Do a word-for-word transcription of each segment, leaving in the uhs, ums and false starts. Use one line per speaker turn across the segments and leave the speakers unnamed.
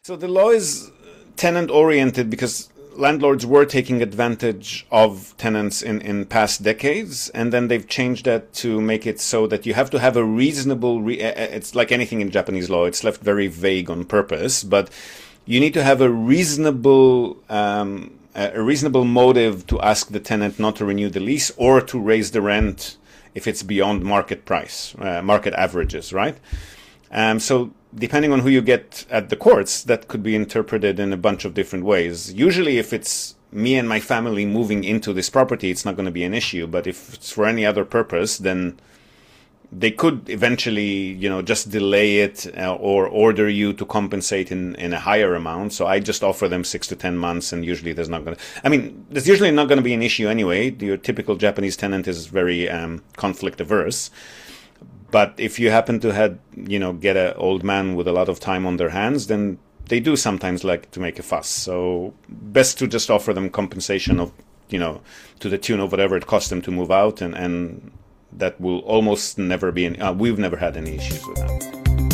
So the law is tenant-oriented because landlords were taking advantage of tenants in, in past decades, and then they've changed that to make it so that you have to have a reasonable, re- it's like anything in Japanese law, it's left very vague on purpose, but you need to have a reasonable um, a reasonable motive to ask the tenant not to renew the lease or to raise the rent if it's beyond market price, uh, market averages, right? Um, so depending on who you get at the courts, that could be interpreted in a bunch of different ways. Usually if it's me and my family moving into this property, it's not going to be an issue. But if it's for any other purpose, then they could eventually, you know, just delay it uh, or order you to compensate in, in a higher amount. So I just offer them six to ten months, and usually there's not going to, I mean, there's usually not going to be an issue anyway. Your typical Japanese tenant is very um, conflict averse. But if you happen to have, you know, get an old man with a lot of time on their hands, then they do sometimes like to make a fuss. So best to just offer them compensation of, you know, to the tune of whatever it costs them to move out, and, and that will almost never be an, uh, we've never had any issues with that.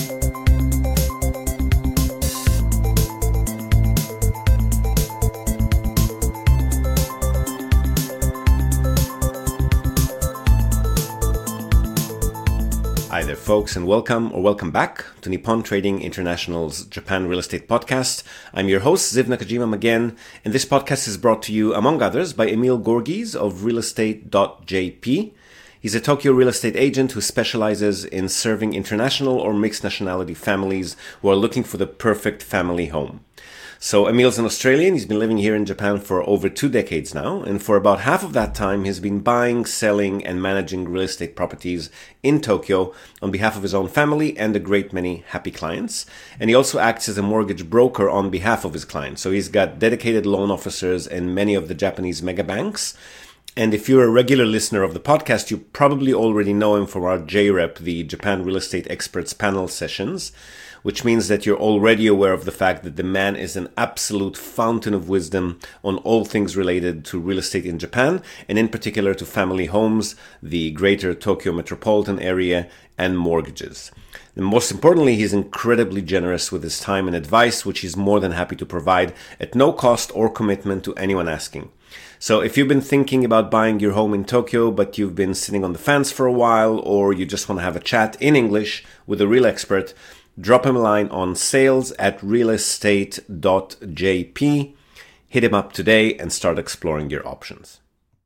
Hi there, folks, and welcome or welcome back to Nippon Trading International's Japan Real Estate Podcast. I'm your host, Ziv Nakajima again, and this podcast is brought to you, among others, by Emil Gorgies of real estate dot j p. He's a Tokyo real estate agent who specializes in serving international or mixed nationality families who are looking for the perfect family home. So Emil's an Australian. He's been living here in Japan for over two decades now. And for about half of that time, he's been buying, selling, and managing real estate properties in Tokyo on behalf of his own family and a great many happy clients. And he also acts as a mortgage broker on behalf of his clients. So he's got dedicated loan officers in many of the Japanese mega banks. And if you're a regular listener of the podcast, you probably already know him from our J REP, the Japan Real Estate Experts Panel sessions, which means that you're already aware of the fact that the man is an absolute fountain of wisdom on all things related to real estate in Japan, and in particular to family homes, the greater Tokyo metropolitan area, and mortgages. And most importantly, he's incredibly generous with his time and advice, which he's more than happy to provide at no cost or commitment to anyone asking. So if you've been thinking about buying your home in Tokyo, but you've been sitting on the fence for a while, or you just want to have a chat in English with a real expert, drop him a line on sales at real estate dot j p. Hit him up today and start exploring your options.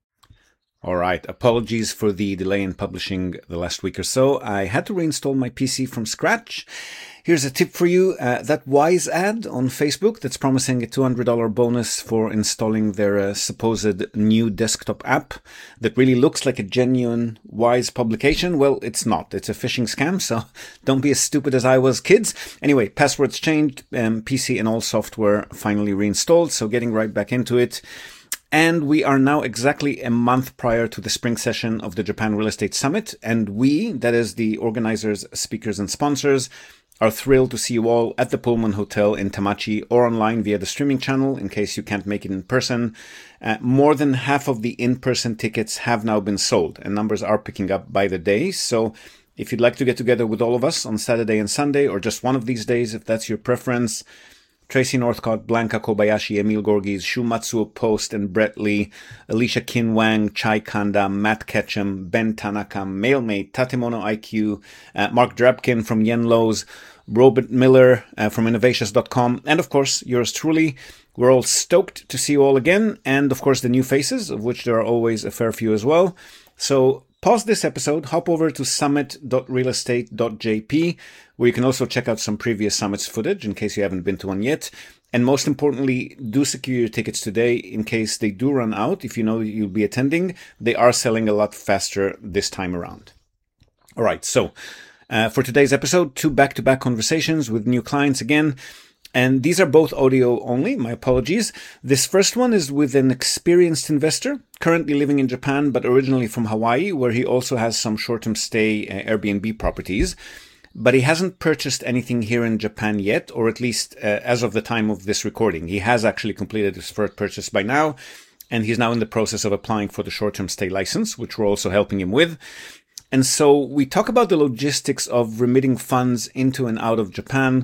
All right, apologies for the delay in publishing the last week or so. I had to reinstall my P C from scratch. Here's a tip for you. Uh, that Wise ad on Facebook that's promising a two hundred dollars bonus for installing their uh, supposed new desktop app that really looks like a genuine Wise publication. Well, it's not. It's a phishing scam, so don't be as stupid as I was, kids. Anyway, passwords changed, um, P C and all software finally reinstalled, so getting right back into it. And we are now exactly a month prior to the spring session of the Japan Real Estate Summit. And we, that is the organizers, speakers, and sponsors, are thrilled to see you all at the Pullman Hotel in Tamachi or online via the streaming channel in case you can't make it in person. Uh, more than half of the in-person tickets have now been sold, and numbers are picking up by the day. So if you'd like to get together with all of us on Saturday and Sunday, or just one of these days if that's your preference, Tracy Northcott, Blanca Kobayashi, Emil Gorgies, Shu Matsuo Post and Brett Lee, Alicia Kin Wang, Chai Kanda, Matt Ketchum, Ben Tanaka, Mailmate, Tatemono I Q, uh, Mark Drabkin from Yenlo's, Robert Miller uh, from innovations dot com, and of course, yours truly. We're all stoked to see you all again, and of course the new faces, of which there are always a fair few as well. So pause this episode, hop over to summit dot real estate dot j p, where you can also check out some previous summits footage in case you haven't been to one yet. And most importantly, do secure your tickets today in case they do run out. If you know you'll be attending, they are selling a lot faster this time around. All right, so uh, for today's episode, two back-to-back conversations with new clients again. And these are both audio only, my apologies. This first one is with an experienced investor, currently living in Japan, but originally from Hawaii, where he also has some short-term stay uh, Airbnb properties. But he hasn't purchased anything here in Japan yet, or at least uh, as of the time of this recording. He has actually completed his first purchase by now, and he's now in the process of applying for the short-term stay license, which we're also helping him with. And so we talk about the logistics of remitting funds into and out of Japan,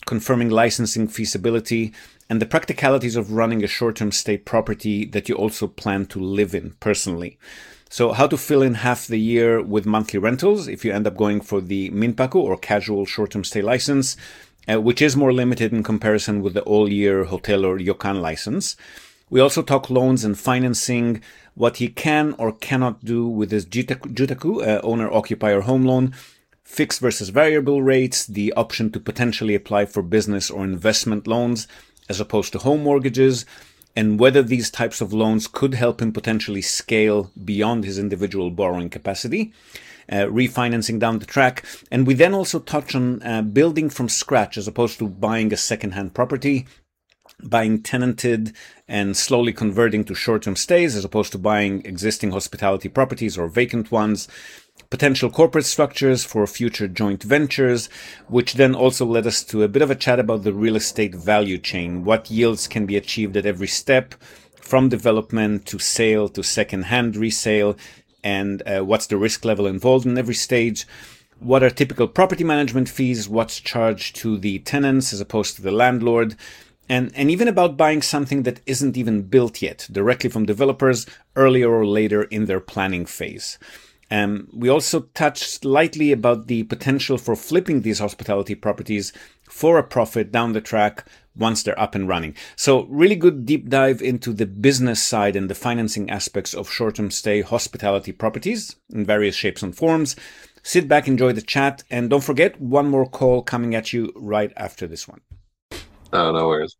confirming licensing feasibility, and the practicalities of running a short-term stay property that you also plan to live in personally. So how to fill in half the year with monthly rentals if you end up going for the Minpaku or casual short-term stay license, uh, which is more limited in comparison with the all-year hotel or ryokan license. We also talk loans and financing, what he can or cannot do with his Jutaku, Jutaku uh, owner-occupier home loan, fixed versus variable rates, the option to potentially apply for business or investment loans as opposed to home mortgages, and whether these types of loans could help him potentially scale beyond his individual borrowing capacity, uh, refinancing down the track. And we then also touch on uh, building from scratch as opposed to buying a second-hand property, buying tenanted and slowly converting to short-term stays as opposed to buying existing hospitality properties or vacant ones, potential corporate structures for future joint ventures, which then also led us to a bit of a chat about the real estate value chain, what yields can be achieved at every step, from development to sale to second-hand resale, and uh, what's the risk level involved in every stage, what are typical property management fees, what's charged to the tenants as opposed to the landlord, and, and even about buying something that isn't even built yet, directly from developers earlier or later in their planning phase. Um, we also touched lightly about the potential for flipping these hospitality properties for a profit down the track once they're up and running. So really good deep dive into the business side and the financing aspects of short-term stay hospitality properties in various shapes and forms. Sit back, enjoy the chat, and don't forget, one more call coming at you right after this one.
Oh, no worries.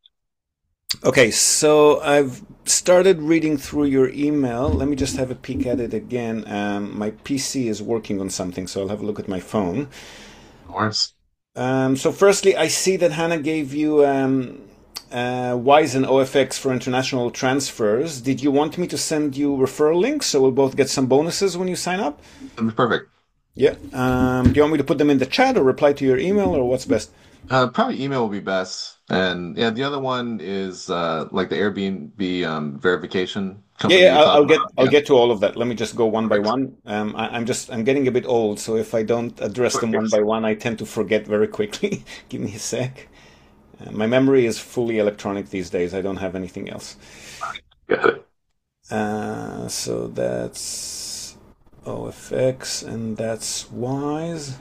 Okay, so I've started reading through your email. Let me just have a peek at it again. Um, my P C is working on something, so I'll have a look at my phone.
Of course.
Um, so firstly, I see that Hannah gave you um, uh, Wise and O F X for international transfers. Did you want me to send you referral links so we'll both get some bonuses when you sign up?
That'd be perfect.
Yeah. Um, do you want me to put them in the chat or reply to your email, or what's best?
Uh, probably email will be best. And yeah, the other one is uh, like the Airbnb um, verification
Yeah,
company
yeah,
you
I'll,
talked
I'll get
about.
I'll
Yeah.
get to all of that. Let me just go one by
Perfect.
one. Um, I, I'm just I'm getting a bit old, so if I don't address them one by one, I tend to forget very quickly. Give me a sec. Uh, my memory is fully electronic these days. I don't have anything else.
Got it.
Uh, so that's O F X and that's Wise.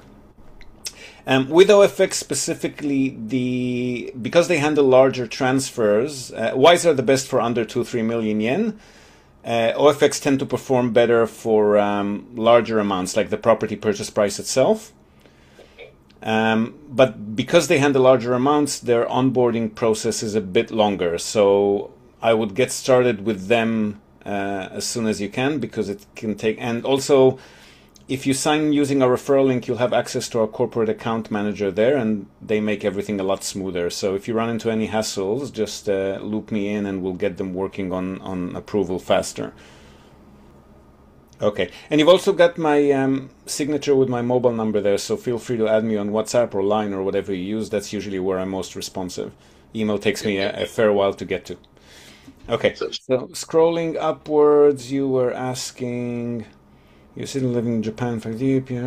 Um, with O F X specifically, the because they handle larger transfers, uh, Wise are the best for under two three million yen. Uh, O F X tend to perform better for um, larger amounts, like the property purchase price itself. Um, but because they handle larger amounts, their onboarding process is a bit longer. So I would get started with them uh, as soon as you can, because it can take. And also, if you sign using a referral link, you'll have access to our corporate account manager there, and they make everything a lot smoother. So if you run into any hassles, just uh, loop me in and we'll get them working on, on approval faster. Okay. And you've also got my um, signature with my mobile number there, so feel free to add me on WhatsApp or Line or whatever you use. That's usually where I'm most responsive. Email takes me a, a fair while to get to. Okay. So scrolling upwards, you were asking... You're still living in Japan, four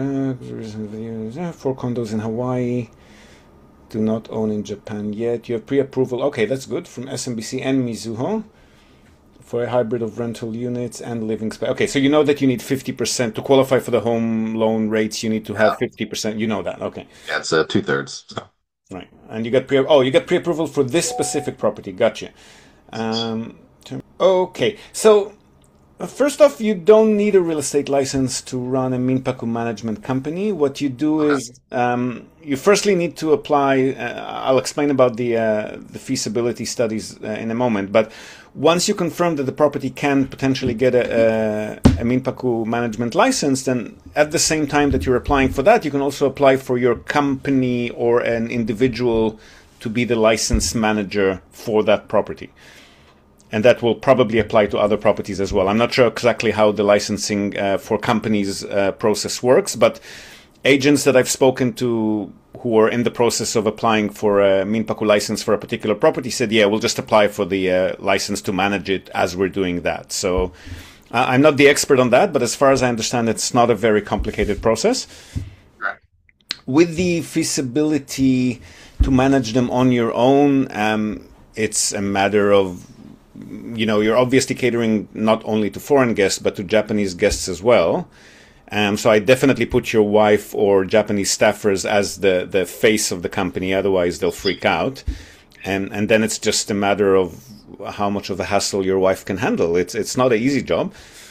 condos in Hawaii. Do not own in Japan yet. You have pre-approval. Okay, that's good. From S M B C and Mizuho for a hybrid of rental units and living space. Okay, so you know that you need fifty percent to qualify for the home loan rates. You need to have fifty percent. You know that. Okay.
Yeah, it's uh, two thirds. So.
Right, and you got pre. Oh, you got pre-approval for this specific property. Gotcha. Um, okay, so. First off, you don't need a real estate license to run a Minpaku management company. What you do is um, you firstly need to apply. Uh, I'll explain about the uh, the feasibility studies uh, in a moment. But once you confirm that the property can potentially get a, a, a Minpaku management license, then at the same time that you're applying for that, you can also apply for your company or an individual to be the licensed manager for that property. And that will probably apply to other properties as well. I'm not sure exactly how the licensing uh, for companies uh, process works, but agents that I've spoken to who are in the process of applying for a Minpaku license for a particular property said, yeah, we'll just apply for the uh, license to manage it as we're doing that. So uh, I'm not the expert on that, but as far as I understand, it's not a very complicated process.
Right.
With the feasibility... to manage them on your own. Um, it's a matter of, you know, you're obviously catering not only to foreign guests, but to Japanese guests as well. Um, so I definitely put your wife or Japanese staffers as the, the face of the company. Otherwise, they'll freak out. And and then it's just a matter of how much of a hassle your wife can handle. It's it's not an easy job.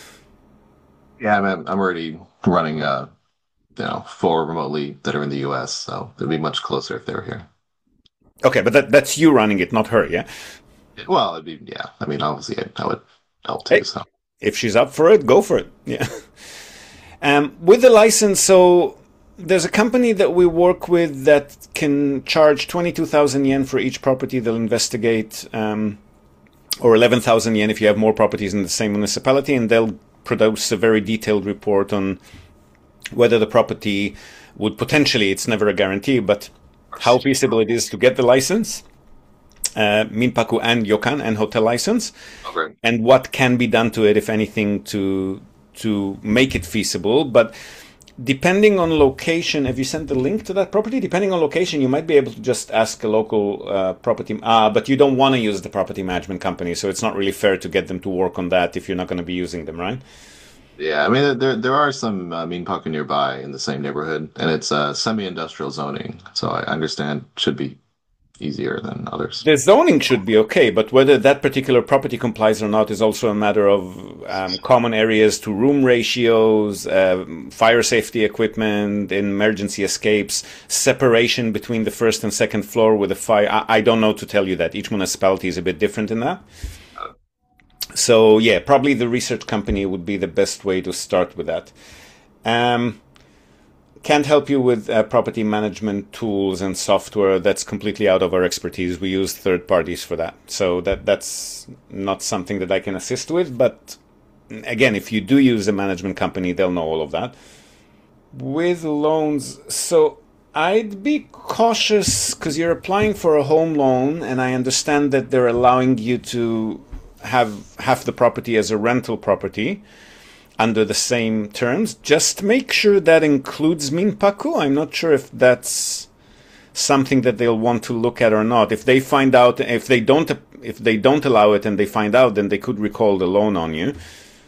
Yeah, I'm I'm already running uh you know four remotely that are in the U S, so it'd be much closer if they were here.
Okay, but that that's you running it, not her, yeah?
Well, it'd be yeah. I mean, obviously, I, I would help too.
Hey,
So
if she's up for it, go for it. Yeah. Um, with the license, so there's a company that we work with that can charge twenty-two thousand yen for each property they'll investigate, um, or eleven thousand yen if you have more properties in the same municipality, and they'll produce a very detailed report on whether the property would potentially, it's never a guarantee, but how feasible it is to get the license, uh, Minpaku and Ryokan and hotel license,
okay.
and what can be done to it, if anything, to to make it feasible. But depending on location, have you sent the link to that property? Depending on location, you might be able to just ask a local uh, property, ah, but you don't want to use the property management company, so it's not really fair to get them to work on that if you're not going to be using them, right?
Yeah, I mean, there there are some uh, Minpaku nearby in the same neighborhood, and it's uh, semi-industrial zoning, so I understand should be easier than others.
The zoning should be okay, but whether that particular property complies or not is also a matter of um, common areas to room ratios, uh, fire safety equipment, emergency escapes, separation between the first and second floor with a fire. I, I don't know to tell you that. Each municipality is a bit different in that. So yeah, probably the research company would be the best way to start with that. Um, Can't help you with uh, property management tools and software. That's completely out of our expertise. We use third parties for that. So that that's not something that I can assist with. But again, if you do use a management company, they'll know all of that. With loans, so I'd be cautious because you're applying for a home loan, and I understand that they're allowing you to have half the property as a rental property under the same terms. Just make sure that includes Minpaku. I'm not sure if that's something that they'll want to look at or not. If they find out, if they don't, if they don't allow it and they find out, then they could recall the loan on you.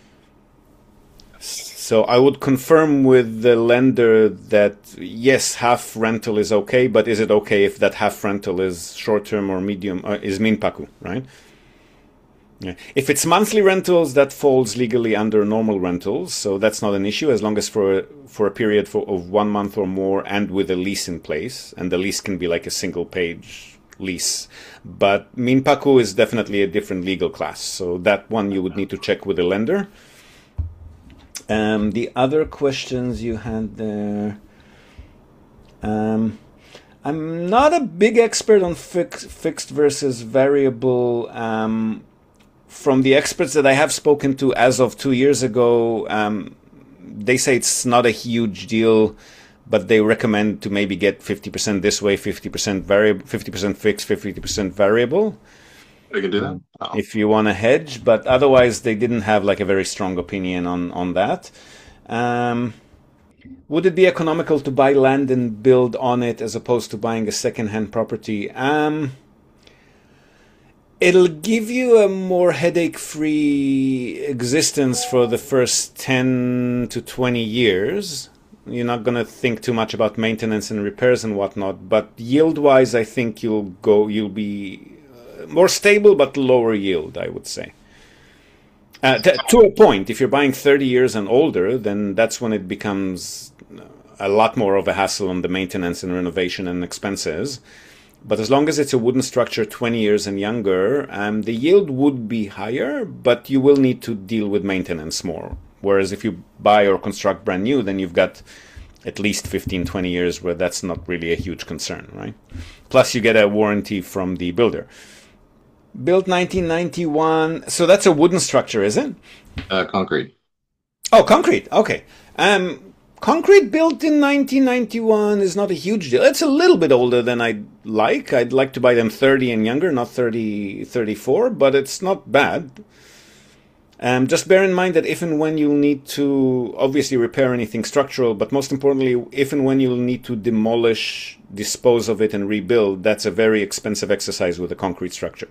So I would confirm with the lender that yes, half rental is okay, but is it okay if that half rental is short-term or medium, uh, is Minpaku, right? Yeah. If it's monthly rentals, that falls legally under normal rentals, so that's not an issue as long as for for a period for, of one month or more and with a lease in place, and the lease can be like a single page lease. But Minpaku is definitely a different legal class, so that one you would need to check with the lender. Um, the other questions you had there, um, I'm not a big expert on fix, fixed versus variable. Um, From the experts that I have spoken to as of two years ago, um, they say it's not a huge deal, but they recommend to maybe get fifty percent this way, fifty percent variable, fifty percent fixed, fifty percent variable.
We can do that. Oh.
If you want to hedge, but otherwise they didn't have like a very strong opinion on, on that. Um, would it be economical to buy land and build on it as opposed to buying a second-hand property? Um... It'll give you a more headache-free existence for the first ten to twenty years. You're not going to think too much about maintenance and repairs and whatnot, but yield-wise, I think you'll go, you'll be more stable, but lower yield, I would say. Uh, t- to a point, if you're buying thirty years and older, then that's when it becomes a lot more of a hassle on the maintenance and renovation and expenses. But as long as it's a wooden structure twenty years and younger, um, the yield would be higher, but you will need to deal with maintenance more. Whereas if you buy or construct brand new, then you've got at least fifteen, twenty years where that's not really a huge concern, right? Plus you get a warranty from the builder. Built nineteen ninety-one, so that's a wooden structure, is it?
Uh, concrete.
Oh, concrete, okay. Um, Concrete built in nineteen ninety-one is not a huge deal. It's a little bit older than I'd like. I'd like to buy them thirty and younger, not thirty, thirty-four, but it's not bad. Um, just bear in mind that if and when you'll need to obviously repair anything structural, but most importantly, if and when you'll need to demolish, dispose of it, and rebuild, that's a very expensive exercise with a concrete structure.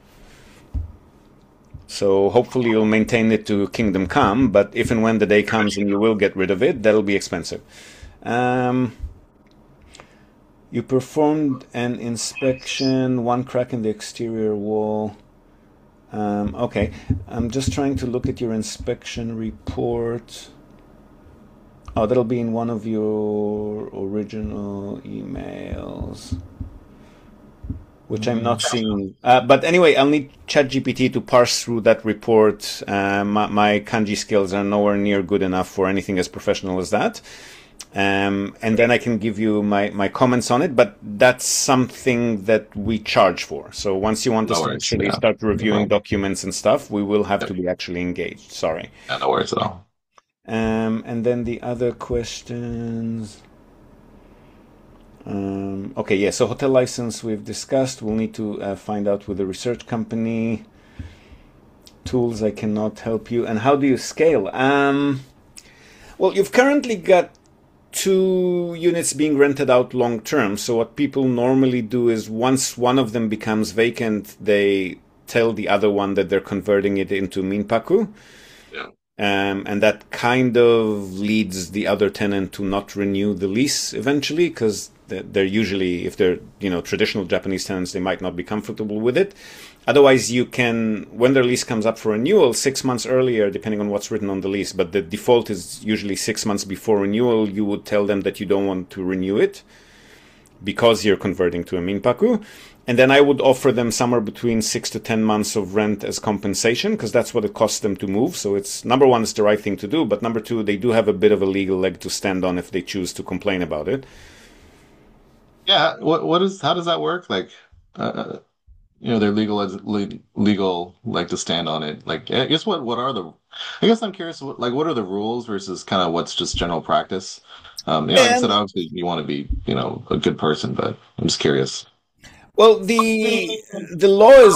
So hopefully you'll maintain it to kingdom come, but if and when the day comes and you will get rid of it, that'll be expensive. Um, you performed an inspection, one crack in the exterior wall. Um, okay, I'm just trying to look at your inspection report. Oh, that'll be in one of your original emails, which I'm not seeing. Uh, but anyway, I'll need ChatGPT to parse through that report. Uh, my, my kanji skills are nowhere near good enough for anything as professional as that. Um, and then I can give you my, my comments on it, but that's something that we charge for. So once you want us
No
to
worries,
actually
yeah.
start reviewing
No.
documents and stuff, we will have
Yep.
to be actually engaged. Sorry.
Yeah, no worries at all.
Um, and then the other questions. Um, okay, yeah, so hotel license we've discussed. We'll need to uh, find out with the research company. Tools, I cannot help you. And how do you scale? Um, well, you've currently got two units being rented out long term. So what people normally do is once one of them becomes vacant, they tell the other one that they're converting it into minpaku.
Yeah.
Um, and that kind of leads the other tenant to not renew the lease eventually, because they're usually, if they're, you know, traditional Japanese tenants, they might not be comfortable with it. Otherwise, you can, when their lease comes up for renewal, six months earlier, depending on what's written on the lease, but the default is usually six months before renewal, you would tell them that you don't want to renew it because you're converting to a minpaku. And then I would offer them somewhere between six to ten months of rent as compensation, because that's what it costs them to move. So it's, number one, it's the right thing to do, but number two, they do have a bit of a legal leg to stand on if they choose to complain about it.
Yeah. What what is how does that work? Like, uh, you know, their legal le- legal like to stand on it. Like, I guess what what are the? I guess I'm curious. what- Like, what are the rules versus kind of what's just general practice? Um, yeah, like I said,
And,
obviously you want to be, you know, a good person, but I'm just curious.
well, the the law is,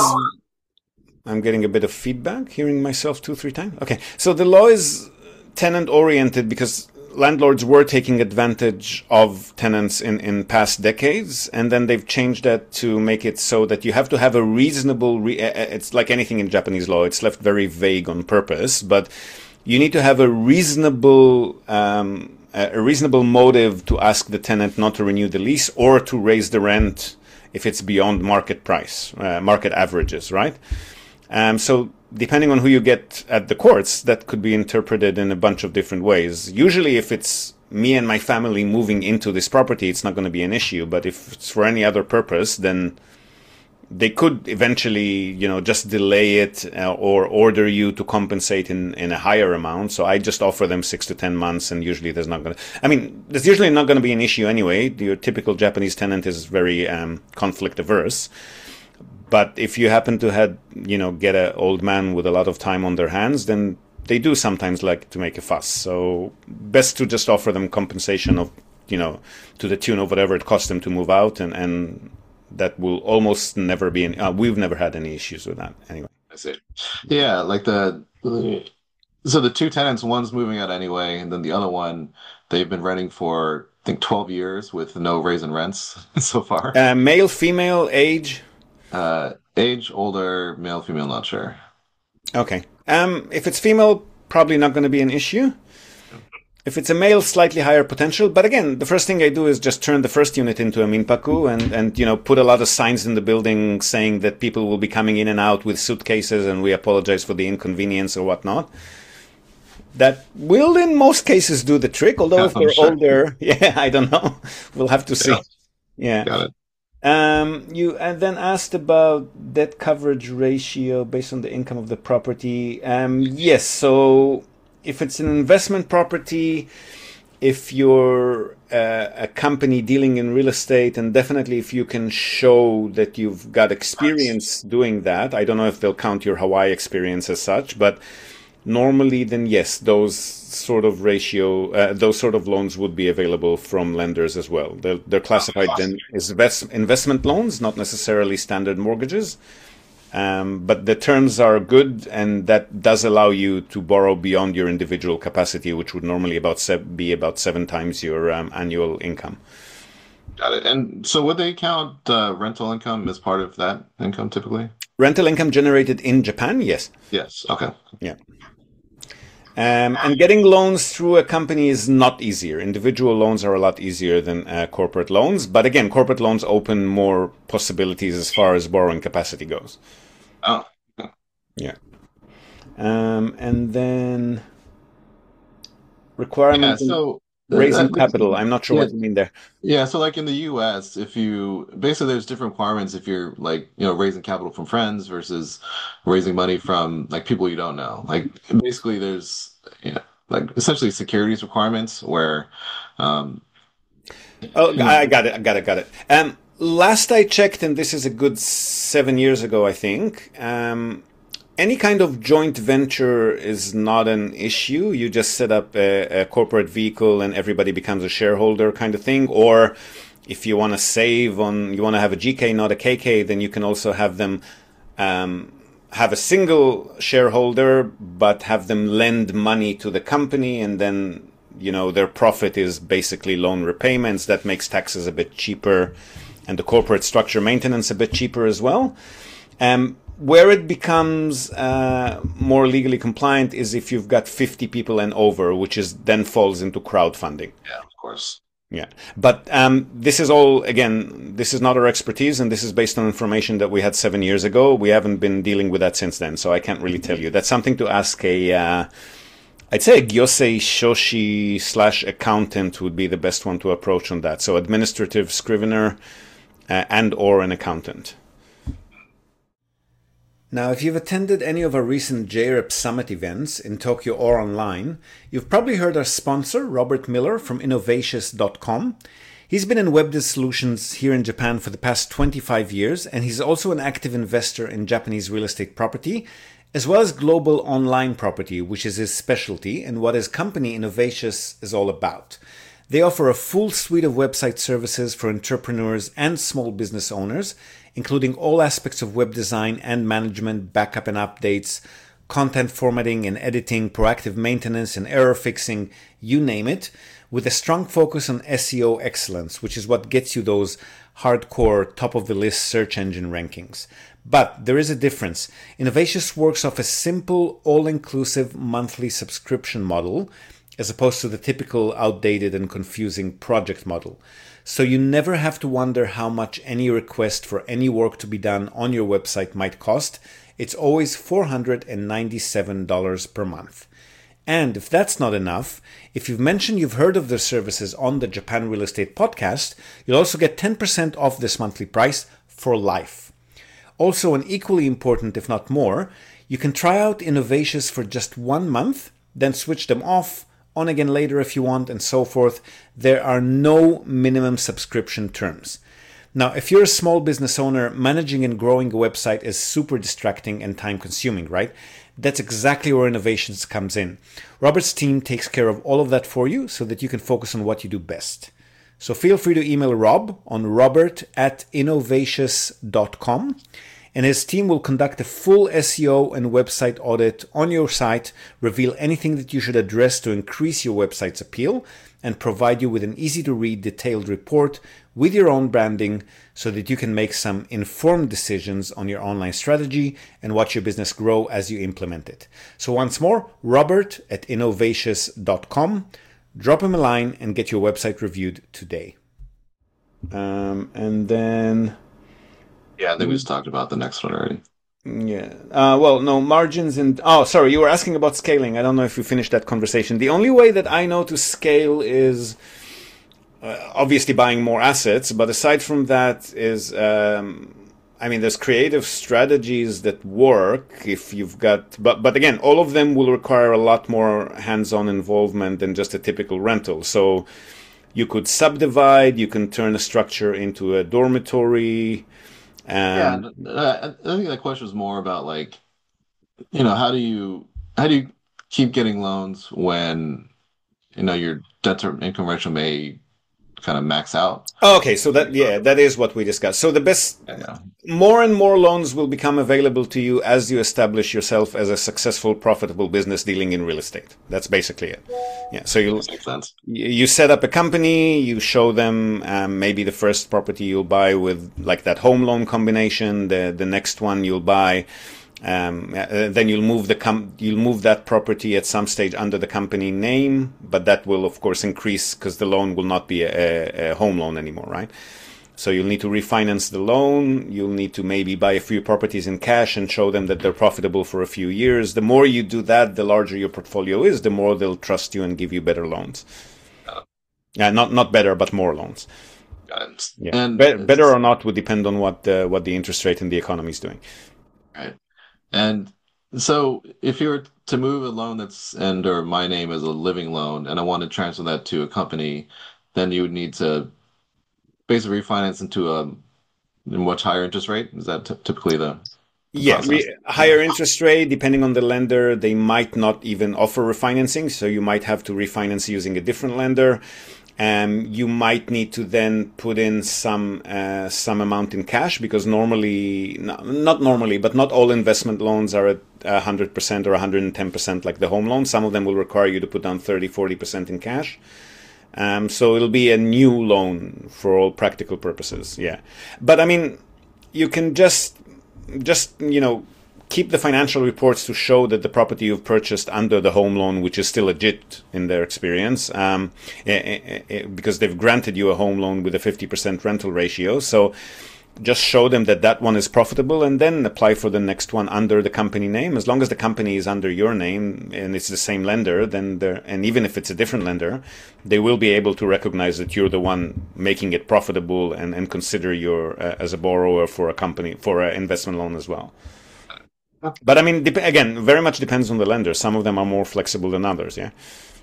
I'm getting a bit of feedback, hearing myself two, three times. Okay, so the law is tenant oriented because landlords were taking advantage of tenants in, in past decades, and then they've changed that to make it so that you have to have a reasonable, re- it's like anything in Japanese law, it's left very vague on purpose, but you need to have a reasonable, um, a reasonable motive to ask the tenant not to renew the lease or to raise the rent if it's beyond market price, uh, market averages, right? Um, so depending on who you get at the courts, that could be interpreted in a bunch of different ways. Usually if it's me and my family moving into this property, it's not going to be an issue. But if it's for any other purpose, then they could eventually, you know, just delay it uh, or order you to compensate in, in a higher amount. So I just offer them six to ten months, and usually there's not going to, I mean, there's usually not going to be an issue anyway. Your typical Japanese tenant is very um, conflict averse. But if you happen to have, you know, get an old man with a lot of time on their hands, then they do sometimes like to make a fuss. So best to just offer them compensation of, you know, to the tune of whatever it costs them to move out, and, and that will almost never be an, uh, we've never had any issues with that anyway.
I see. Yeah, like the so the two tenants, one's moving out anyway, and then the other one, they've been renting for I think twelve years with no raise in rents so far.
Uh, male, female, age?
Uh, age, older, male, female, not sure.
Okay. Um, if it's female, probably not going to be an issue. If it's a male, slightly higher potential. But again, the first thing I do is just turn the first unit into a minpaku and, and, you know, put a lot of signs in the building saying that people will be coming in and out with suitcases and we apologize for the inconvenience or whatnot. That will, in most cases, do the trick. Although
Yeah,
if they're
sure.
older, yeah, I don't know. We'll have to see.
Yeah.
Yeah.
Got it.
Um, you and then asked about debt coverage ratio based on the income of the property. Um, yes, so if it's an investment property, if you're uh, a company dealing in real estate, and definitely if you can show that you've got experience doing that, I don't know if they'll count your Hawaii experience as such, but normally then yes, those sort of ratio, uh, those sort of loans would be available from lenders as well. They're, they're classified then as invest, investment loans, not necessarily standard mortgages. Um, but the terms are good, and that does allow you to borrow beyond your individual capacity, which would normally about se- be about seven times your um, annual income.
Got it. And so would they count uh, rental income as part of that income typically?
Rental income generated in Japan, yes.
Yes. Okay.
Yeah. Um, and getting loans through a company is not easier. Individual loans are a lot easier than uh, corporate loans. But again, corporate loans open more possibilities as far as borrowing capacity goes.
Oh.
Yeah. Um, and then
Yeah.
requirement in
So uh,
raising
that makes,
capital. I'm not sure
yeah.
what you mean there.
Yeah. So like in the U S, if you basically there's different requirements if you're like, you know, raising capital from friends versus raising money from like people you don't know. Like basically there's, you know, like essentially securities requirements where, um,
Oh,
you know,
I got it. I got it. Got it. Um, last I checked, and this is a good seven years ago, I think. Um, any kind of joint venture is not an issue. You just set up a, a corporate vehicle, and everybody becomes a shareholder, kind of thing. Or if you want to save on, you want to have a G K, not a K K, then you can also have them um, have a single shareholder, but have them lend money to the company, and then you know their profit is basically loan repayments. That makes taxes a bit cheaper, and the corporate structure maintenance a bit cheaper as well. Um, where it becomes uh, more legally compliant is if you've got fifty people and over, which is then falls into crowdfunding.
yeah, of course.
Yeah, but um, this is all, again, this is not our expertise, and this is based on information that we had seven years ago. We haven't been dealing with that since then, so I can't really tell you. That's something to ask a, uh, I'd say a gyosei shoshi slash accountant would be the best one to approach on that. So administrative scrivener uh, and or an accountant. Now, if you've attended any of our recent J R E P Summit events in Tokyo or online, you've probably heard our sponsor, Robert Miller from Innovatius dot com. He's been in web solutions here in Japan for the past twenty-five years, and he's also an active investor in Japanese real estate property, as well as global online property, which is his specialty and what his company Innovatius is all about. They offer a full suite of website services for entrepreneurs and small business owners, including all aspects of web design and management, backup and updates, content formatting and editing, proactive maintenance and error fixing, you name it, with a strong focus on S E O excellence, which is what gets you those hardcore top-of-the-list search engine rankings. But there is a difference. Innovatius works off a simple, all-inclusive monthly subscription model, as opposed to the typical outdated and confusing project model. So you never have to wonder how much any request for any work to be done on your website might cost. It's always four hundred ninety-seven dollars per month. And if that's not enough, if you've mentioned you've heard of their services on the Japan Real Estate Podcast, you'll also get ten percent off this monthly price for life. Also, and equally important, if not more, you can try out Innovatius for just one month, then switch them off, on again later if you want, and so forth. There are no minimum subscription terms. Now, if you're a small business owner, managing and growing a website is super distracting and time consuming, right? That's exactly where Innovatius comes in. Robert's team takes care of all of that for you so that you can focus on what you do best. So feel free to email Rob on robert at innovatius dot com. And his team will conduct a full S E O and website audit on your site, reveal anything that you should address to increase your website's appeal, and provide you with an easy-to-read detailed report with your own branding so that you can make some informed decisions on your online strategy and watch your business grow as you implement it. So once more, Robert at innovatius dot com. Drop him a line and get your website reviewed today. Um, and then...
Yeah, I think we just talked about the next one already.
Yeah. Uh, well, no, margins and... Oh, sorry, you were asking about scaling. I don't know if you finished that conversation. The only way that I know to scale is uh, obviously buying more assets. But aside from that is... Um, I mean, there's creative strategies that work if you've got... But, but again, all of them will require a lot more hands-on involvement than just a typical rental. So you could subdivide. You can turn a structure into a dormitory...
Yeah,
Um,
uh, I think that question was more about like, you know, how do you how do you keep getting loans when, you know, your debt to income ratio may kind of max out.
Oh, okay, so that yeah, that is what we discussed. So the best,
Yeah.
more and more loans will become available to you as you establish yourself as a successful, profitable business dealing in real estate. That's basically it. Yeah. So you
Makes sense.
you set up a company, you show them um, maybe the first property you'll buy with like that home loan combination. The the next one you'll buy. Um, uh, then you'll move the com- you'll move that property at some stage under the company name, but that will of course increase because the loan will not be a, a home loan anymore, right? So you'll need to refinance the loan. You'll need to maybe buy a few properties in cash and show them that they're profitable for a few years. The more you do that, the larger your portfolio is, the more they'll trust you and give you better loans.
Uh,
Yeah, not not better, but more loans.
got it.
Yeah,
And
Be- better or not would depend on what the, what the interest rate and the economy is doing.
right. And so if you were to move a loan that's under my name as a living loan and I want to transfer that to a company, then you would need to basically refinance into a much higher interest rate. Is that t typically the, the
Yeah,
process?
re- higher interest rate, depending on the lender, they might not even offer refinancing. So you might have to refinance using a different lender. Um, you might need to then put in some uh, some amount in cash because normally, no, not normally, but not all investment loans are at one hundred percent or one hundred ten percent like the home loan. Some of them will require you to put down thirty, forty percent in cash. Um, so it'll be a new loan for all practical purposes. Yeah. But I mean, you can just just you know keep the financial reports to show that the property you've purchased under the home loan, which is still legit in their experience, um, eh, eh, eh, because they've granted you a home loan with a fifty percent rental ratio. So just show them that that one is profitable and then apply for the next one under the company name. As long as the company is under your name and it's the same lender, then they're, and even if it's a different lender, they will be able to recognize that you're the one making it profitable and, and consider you uh, as a borrower for a company, for an investment loan as well. But I mean, dep- again, very much depends on the lender. Some of them are more flexible than others. Yeah.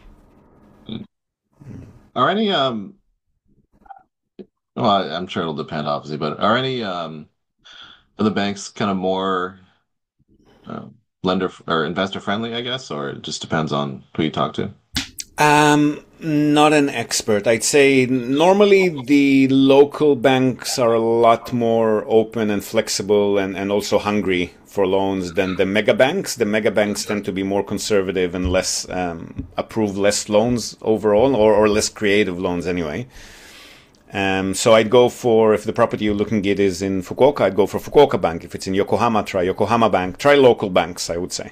Are any um well, I- I'm sure it'll depend obviously, but are any um of the banks kind of more uh, lender or investor friendly, I guess, or it just depends on who you talk to?
Um, not an expert. I'd say normally the local banks are a lot more open and flexible and, and also hungry for loans than the mega banks. The mega banks tend to be more conservative and less um, approve less loans overall, or, or less creative loans anyway. Um, so I'd go for, if the property you're looking at is in Fukuoka, I'd go for Fukuoka Bank. If it's in Yokohama, try Yokohama Bank. Try local banks, I would say.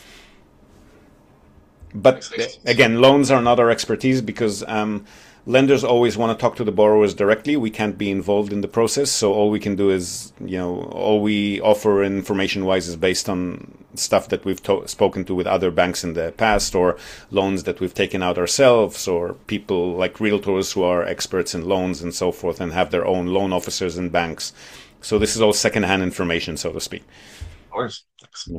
But again, loans are not our expertise because um, lenders always want to talk to the borrowers directly. We can't be involved in the process, so all we can do is, you know, all we offer information-wise is based on stuff that we've to- spoken to with other banks in the past, or loans that we've taken out ourselves, or people like realtors who are experts in loans and so forth and have their own loan officers in banks. So this is all second-hand information, so to speak.
Of course.
Yeah.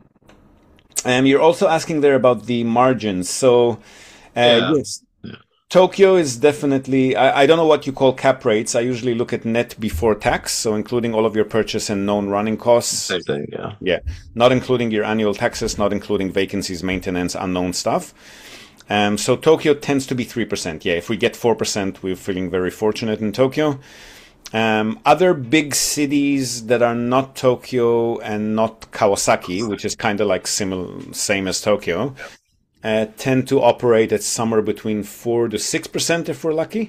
Um, you're also asking there about the margins. So, uh,
Yeah.
yes, Tokyo is definitely, I, I don't know what you call cap rates. I usually look at net before tax, so including all of your purchase and known running costs.
Same thing, yeah.
Yeah, not including your annual taxes, not including vacancies, maintenance, unknown stuff. Um, so Tokyo tends to be three percent. Yeah, if we get four percent, we're feeling very fortunate in Tokyo. Um, other big cities that are not Tokyo and not Kawasaki, which is kind of like similar, same as Tokyo, uh, tend to operate at somewhere between four to six percent if we're lucky.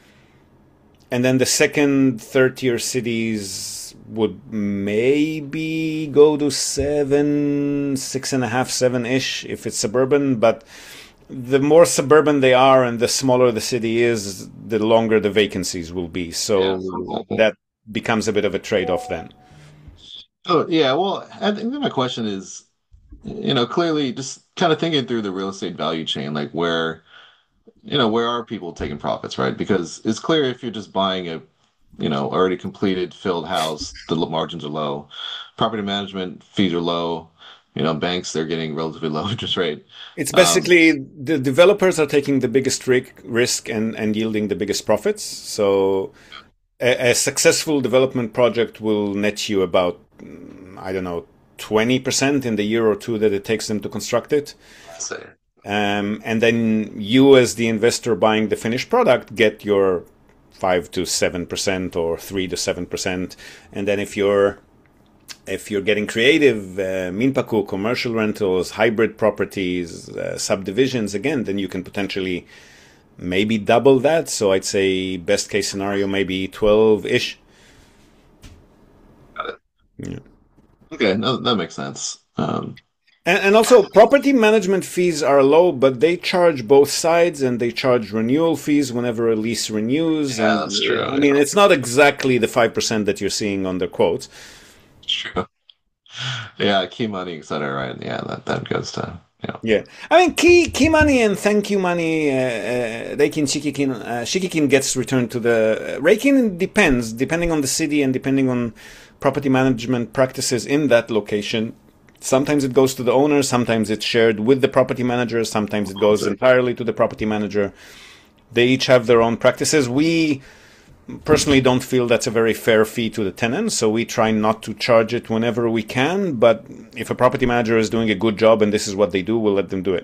And then the second, third tier cities would maybe go to seven, six and a half, seven ish if it's suburban, but the more suburban they are and the smaller the city is, the longer the vacancies will be. So
Yeah.
that becomes a bit of a trade-off then.
Oh, yeah. Well, I think that my question is, you know, clearly just kind of thinking through the real estate value chain, like where, you know, where are people taking profits, right? Because it's clear if you're just buying a, you know, already completed filled house, the l- margins are low. Property management fees are low. You know, banks, they're getting relatively low interest rate.
It's
Um,
basically the developers are taking the biggest ri- risk and, and yielding the biggest profits. So a, a successful development project will net you about, mm, I don't know, twenty percent in the year or two that it takes them to construct it.
so,
Um, and then you, as the investor buying the finished product, get your five to seven percent or three to seven percent. And then if you're if you're getting creative, uh, Minpaku, commercial rentals, hybrid properties, uh, subdivisions, again, then you can potentially maybe double that. So I'd say best case scenario, maybe twelve-ish.
Got it.
Yeah.
Okay, no, that makes sense. Um,
and, and also, property management fees are low, but they charge both sides, and they charge renewal fees whenever a lease renews.
Yeah,
and,
that's true.
I mean, it's not exactly the five percent that you're seeing on the quotes.
True. Yeah, key money, et cetera, right? Yeah, that, that goes to, you know.
Yeah. I mean, key key money and thank you money, uh, uh, Reikin, Shikikin, uh, Shikikin gets returned to the... Uh, Reikin depends, depending on the city and depending on property management practices in that location. Sometimes it goes to the owner, sometimes it's shared with the property manager, sometimes it goes entirely to the property manager. They each have their own practices. We... personally don't feel that's a very fair fee to the tenant, so we try not to charge it whenever we can, but if a property manager is doing a good job and this is what they do, we'll let them do it.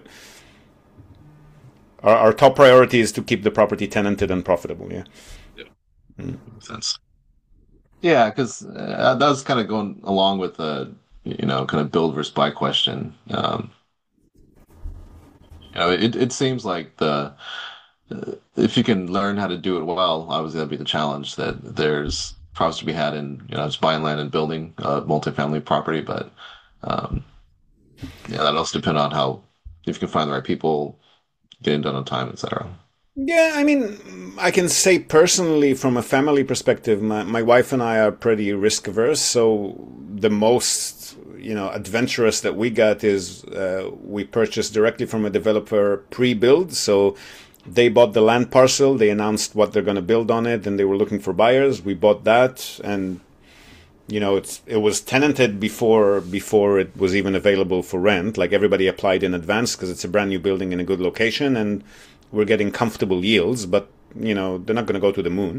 Our, our top priority is to keep the property tenanted and profitable, yeah.
Yeah, mm. Makes sense. Yeah, because uh, that was kind of going along with the, you know, kind of build versus buy question. Um, you know, it, it seems like the Uh, if you can learn how to do it well, obviously that'd be the challenge. That there's profits to be had in, you know, just buying land and building a multifamily property, but um, yeah, that also depends on how, if you can find the right people, getting done on time, et cetera.
Yeah, I mean, I can say personally, from a family perspective, my, my wife and I are pretty risk averse. So the most, you know, adventurous that we got is uh, we purchased directly from a developer pre-build. So they bought the land parcel, they announced what they're going to build on it, and they were looking for buyers. We bought that, and you know, it's it was tenanted before before it was even available for rent. Like, everybody applied in advance because it's a brand new building in a good location, and we're getting comfortable yields. But you know, they're not going to go to the moon.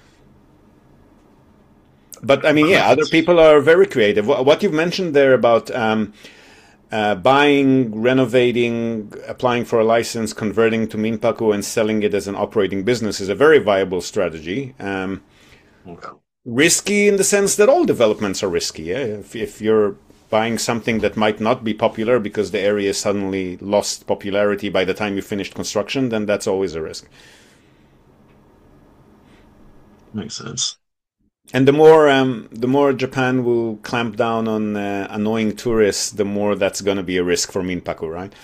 But I mean, yeah, other people are very creative. What you've mentioned there about um, Uh, buying, renovating, applying for a license, converting to Minpaku, and selling it as an operating business is a very viable strategy. Um, okay. Risky in the sense that all developments are risky. Yeah? If, if you're buying something that might not be popular because the area suddenly lost popularity by the time you finished construction, then that's always a risk.
Makes sense.
And the more um, the more Japan will clamp down on uh, annoying tourists, the more that's going to be a risk for Minpaku, right?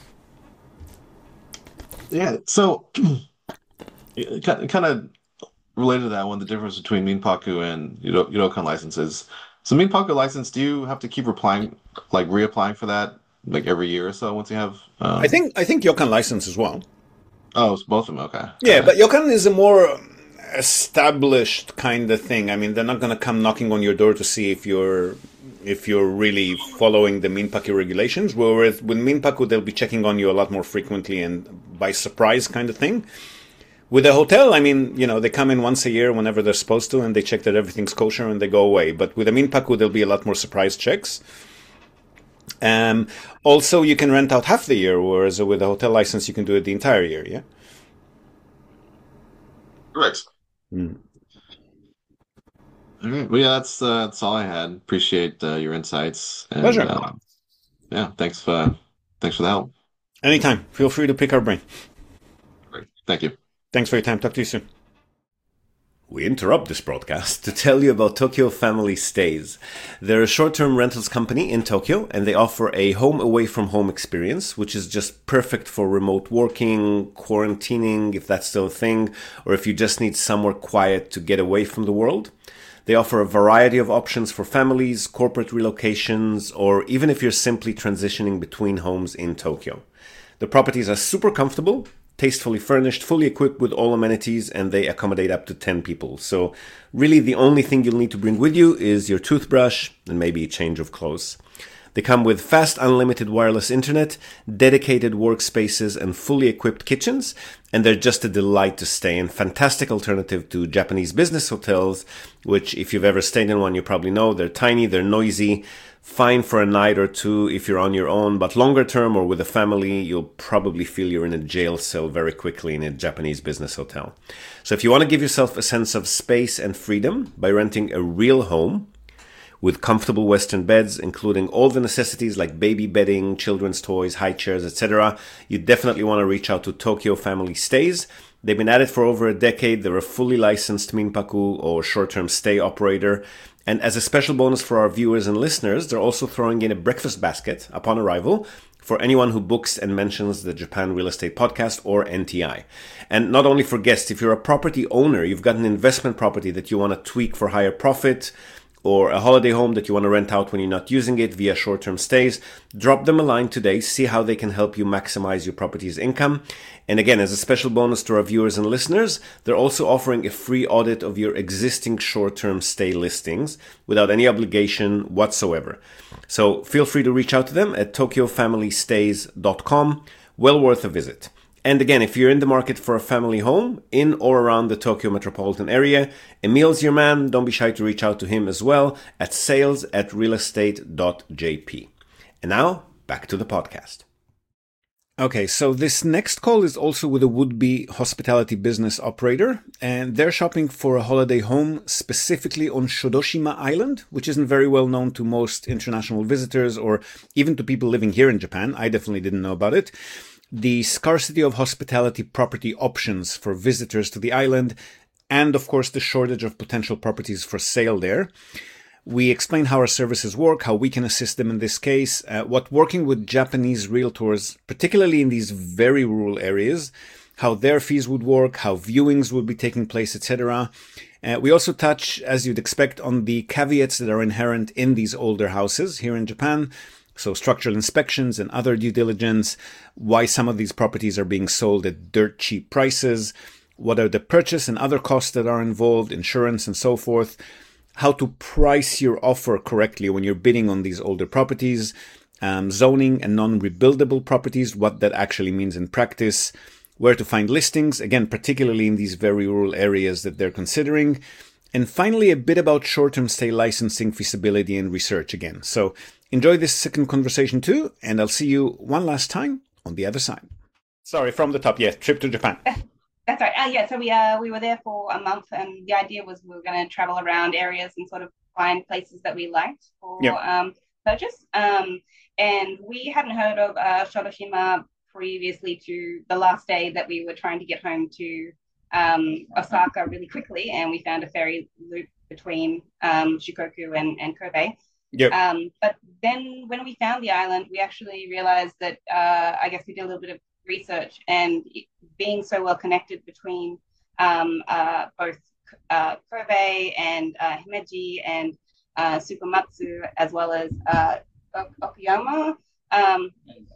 Yeah. So, kind of related to that one, the difference between Minpaku and Ryokan licenses. So, Minpaku license, do you have to keep applying, like reapplying for that, like every year or so once you have? Um...
I think I think Ryokan license as well.
Oh, it's both of them. Okay.
Yeah, okay. But Ryokan is a more established kind of thing. I mean, they're not going to come knocking on your door to see if you're if you're really following the Minpaku regulations. Whereas with Minpaku, they'll be checking on you a lot more frequently and by surprise kind of thing. With a hotel, I mean, you know, they come in once a year whenever they're supposed to, and they check that everything's kosher and they go away. But with a Minpaku, there'll be a lot more surprise checks. Um, also, you can rent out half the year, whereas with a hotel license, you can do it the entire year. Yeah.
Right. Mm. All right. Well, yeah, that's uh, that's all I had. Appreciate uh, your insights. And,
Pleasure.
Uh, yeah, thanks for thanks for the help.
Anytime. Feel free to pick our brain.
Great. Thank you.
Thanks for your time. Talk to you soon.
We interrupt this broadcast to tell you about Tokyo Family Stays. They're a short-term rentals company in Tokyo, and they offer a home away from home experience, which is just perfect for remote working, quarantining, if that's still a thing, or if you just need somewhere quiet to get away from the world. They offer a variety of options for families, corporate relocations, or even if you're simply transitioning between homes in Tokyo. The properties are super comfortable, tastefully furnished, fully equipped with all amenities, and they accommodate up to ten people. So really the only thing you'll need to bring with you is your toothbrush and maybe a change of clothes. They come with fast unlimited wireless internet, dedicated workspaces, and fully equipped kitchens, and they're just a delight to stay in. Fantastic alternative to Japanese business hotels, which if you've ever stayed in one, you probably know they're tiny, they're noisy, fine for a night or two if you're on your own, but longer term or with a family, you'll probably feel you're in a jail cell very quickly in a Japanese business hotel. So if you want to give yourself a sense of space and freedom by renting a real home with comfortable Western beds, including all the necessities like baby bedding, children's toys, high chairs, et cetera, you definitely want to reach out to Tokyo Family Stays. They've been at it for over a decade. They're a fully licensed minpaku or short-term stay operator. And as a special bonus for our viewers and listeners, they're also throwing in a breakfast basket upon arrival for anyone who books and mentions the Japan Real Estate Podcast or N T I. And not only for guests, if you're a property owner, you've got an investment property that you want to tweak for higher profit, or a holiday home that you want to rent out when you're not using it via short-term stays, drop them a line today, see how they can help you maximize your property's income. And again, as a special bonus to our viewers and listeners, they're also offering a free audit of your existing short-term stay listings without any obligation whatsoever. So feel free to reach out to them at tokyo family stays dot com. Well worth a visit. And again, if you're in the market for a family home in or around the Tokyo metropolitan area, Emil's your man. Don't be shy to reach out to him as well at sales at realestate dot j p. And now, back to the podcast. Okay, so this next call is also with a would-be hospitality business operator, and they're shopping for a holiday home specifically on Shodoshima Island, which isn't very well known to most international visitors or even to people living here in Japan. I definitely didn't know about it. The scarcity of hospitality property options for visitors to the island, and of course the shortage of potential properties for sale there. We explain how our services work, how we can assist them in this case, uh, what working with Japanese realtors, particularly in these very rural areas, how their fees would work, how viewings would be taking place, et cetera. Uh, we also touch, as you'd expect, on the caveats that are inherent in these older houses here in Japan. So structural inspections and other due diligence, why some of these properties are being sold at dirt cheap prices, what are the purchase and other costs that are involved, insurance and so forth, how to price your offer correctly when you're bidding on these older properties, um, zoning and non-rebuildable properties, what that actually means in practice, where to find listings, again, particularly in these very rural areas that they're considering, and finally a bit about short-term stay licensing feasibility and research again. So enjoy this second conversation too, and I'll see you one last time on the other side. Sorry, from the top, yes, trip to Japan.
That's right. Uh, yeah, so we uh we were there for a month, and the idea was we were going to travel around areas and sort of find places that we liked for yep. um purchase. Um, and we hadn't heard of uh, Shodoshima previously to the last day that we were trying to get home to um Osaka really quickly, and we found a ferry loop between um Shikoku and, and Kobe.
Yep.
Um, but then when we found the island, we actually realized that uh, I guess we did a little bit of research, and it, being so well connected between um, uh, both uh, Kobe and uh, Himeji and uh, Tsukumatsu, as well as uh, Okayama. Um,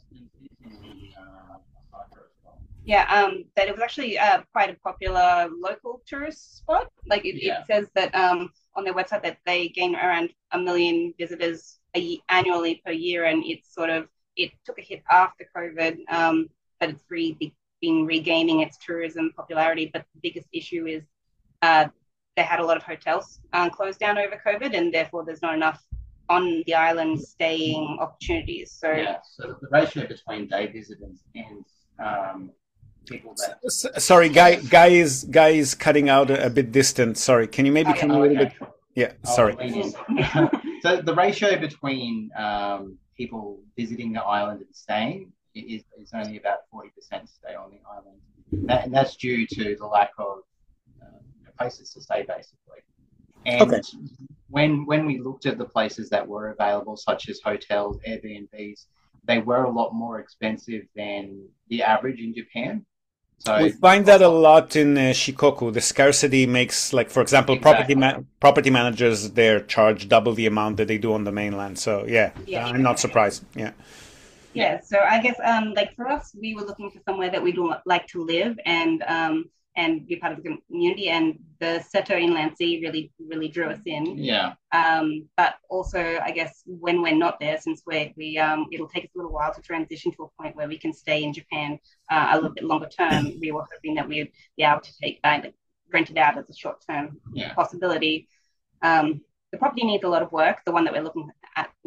yeah, um, that it was actually uh, quite a popular local tourist spot. Like it, yeah. it says that um, on their website that they gain around a million visitors a, annually per year, and it's sort of it took a hit after COVID, um, but it's really been regaining its tourism popularity. But the biggest issue is uh, they had a lot of hotels um, closed down over COVID, and therefore there's not enough on the island staying opportunities. So,
yeah, so the ratio between day visitors and um, people that...
S- sorry, Guy, Guy is Guy is cutting out a, a bit distant. Sorry, can you maybe
okay.
come a little bit? Yeah, sorry.
Oh, so the ratio between um, people visiting the island and staying is, is only about forty percent stay on the island. That, and that's due to the lack of uh, places to stay, basically. And
okay.
when when we looked at the places that were available, such as hotels, Airbnbs, they were a lot more expensive than the average in Japan. So
we find that a lot in uh, Shikoku. The scarcity makes, like, for example,
exactly.
property ma- property managers there charge double the amount that they do on the mainland. So yeah,
yeah
I'm not surprised. Yeah.
Yeah. So I guess um like for us, we were looking for somewhere that we'd like to live and um and be part of the community, and the Seto Inland Sea really really drew us in.
Yeah.
Um, but also I guess when we're not there, since we we um it'll take us a little while to transition to a point where we can stay in Japan uh, a little bit longer term. We were hoping that we'd be able to take uh, rent it out as a short term
yeah.
possibility. Um, the property needs a lot of work. The one that we're looking at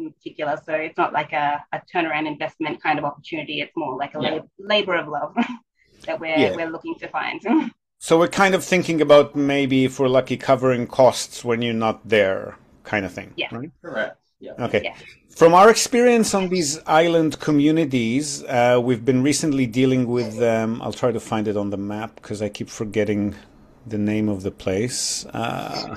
in particular. So it's not like a, a turnaround investment kind of opportunity. It's more like a yeah. lab, labor of love that we're yeah. we're looking to find.
So we're kind of thinking about maybe, if we're lucky, covering costs when you're not there, kind of thing.
Yeah,
right?
Correct. Yeah.
Okay.
Yeah.
From our experience on these island communities, uh, we've been recently dealing with. Um, I'll try to find it on the map because I keep forgetting the name of the place. Uh,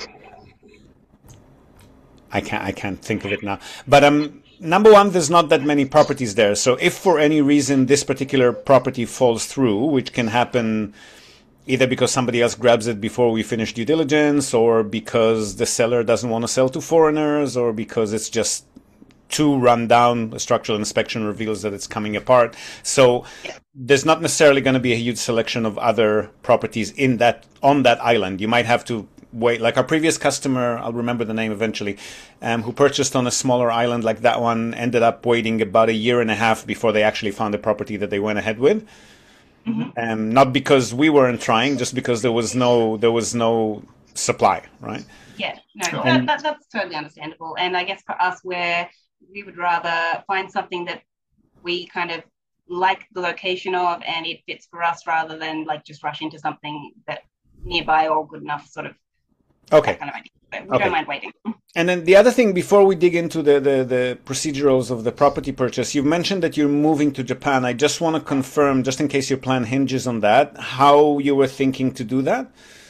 I can't. I can't think of it now. But um, number one, there's not that many properties there. So if for any reason this particular property falls through, which can happen either because somebody else grabs it before we finish due diligence, or because the seller doesn't want to sell to foreigners, or because it's just too run down, a structural inspection reveals that it's coming apart. So there's not necessarily going to be a huge selection of other properties in that on that island. You might have to wait, like our previous customer, I'll remember the name eventually, um, who purchased on a smaller island like that one, ended up waiting about a year and a half before they actually found a property that they went ahead with. Mm-hmm. Um, not because we weren't trying, just because there was no there was no supply, right?
Yeah, no, that, that, that's totally understandable. And I guess for us, where we would rather find something that we kind of like the location of and it fits for us, rather than like just rush into something that nearby or good enough, sort of.
Okay.
Kind of idea. So we
okay.
don't mind waiting.
And then the other thing, before we dig into the, the, the procedurals of the property purchase, you've mentioned that you're moving to Japan. I just want to confirm, just in case your plan hinges on that, how you were thinking to do that?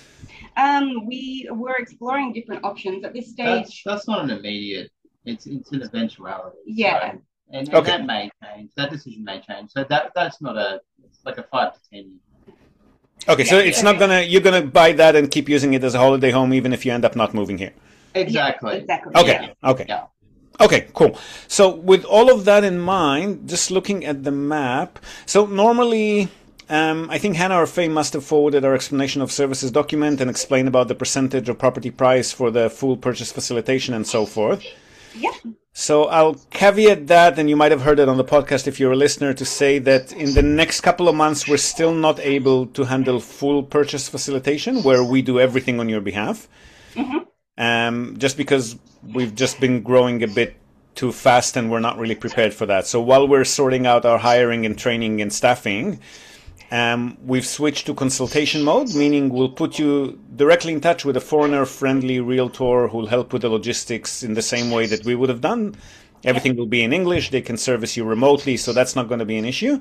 Um, we were exploring different options at this stage.
That's, that's not an immediate, it's it's an eventuality.
Yeah.
So, and, and
okay.
that may change, that decision may change. So that that's not a, it's like a five to ten year.
Okay, so it's not gonna, you're gonna buy that and keep using it as a holiday home even if you end up not moving here.
Exactly.
Yeah, exactly.
Okay,
yeah.
okay.
Yeah.
Okay, cool. So with all of that in mind, just looking at the map, so normally, um, I think Hannah or Faye must have forwarded our explanation of services document and explained about the percentage of property price for the full purchase facilitation and so forth.
Yeah.
So I'll caveat that, and you might have heard it on the podcast if you're a listener, to say that in the next couple of months, we're still not able to handle full purchase facilitation, where we do everything on your behalf.
Mm-hmm.
Um, just because we've just been growing a bit too fast and we're not really prepared for that. So while we're sorting out our hiring and training and staffing, um, we've switched to consultation mode, meaning we'll put you directly in touch with a foreigner-friendly realtor who'll help with the logistics in the same way that we would have done. Everything will be in English. They can service you remotely, so that's not going to be an issue.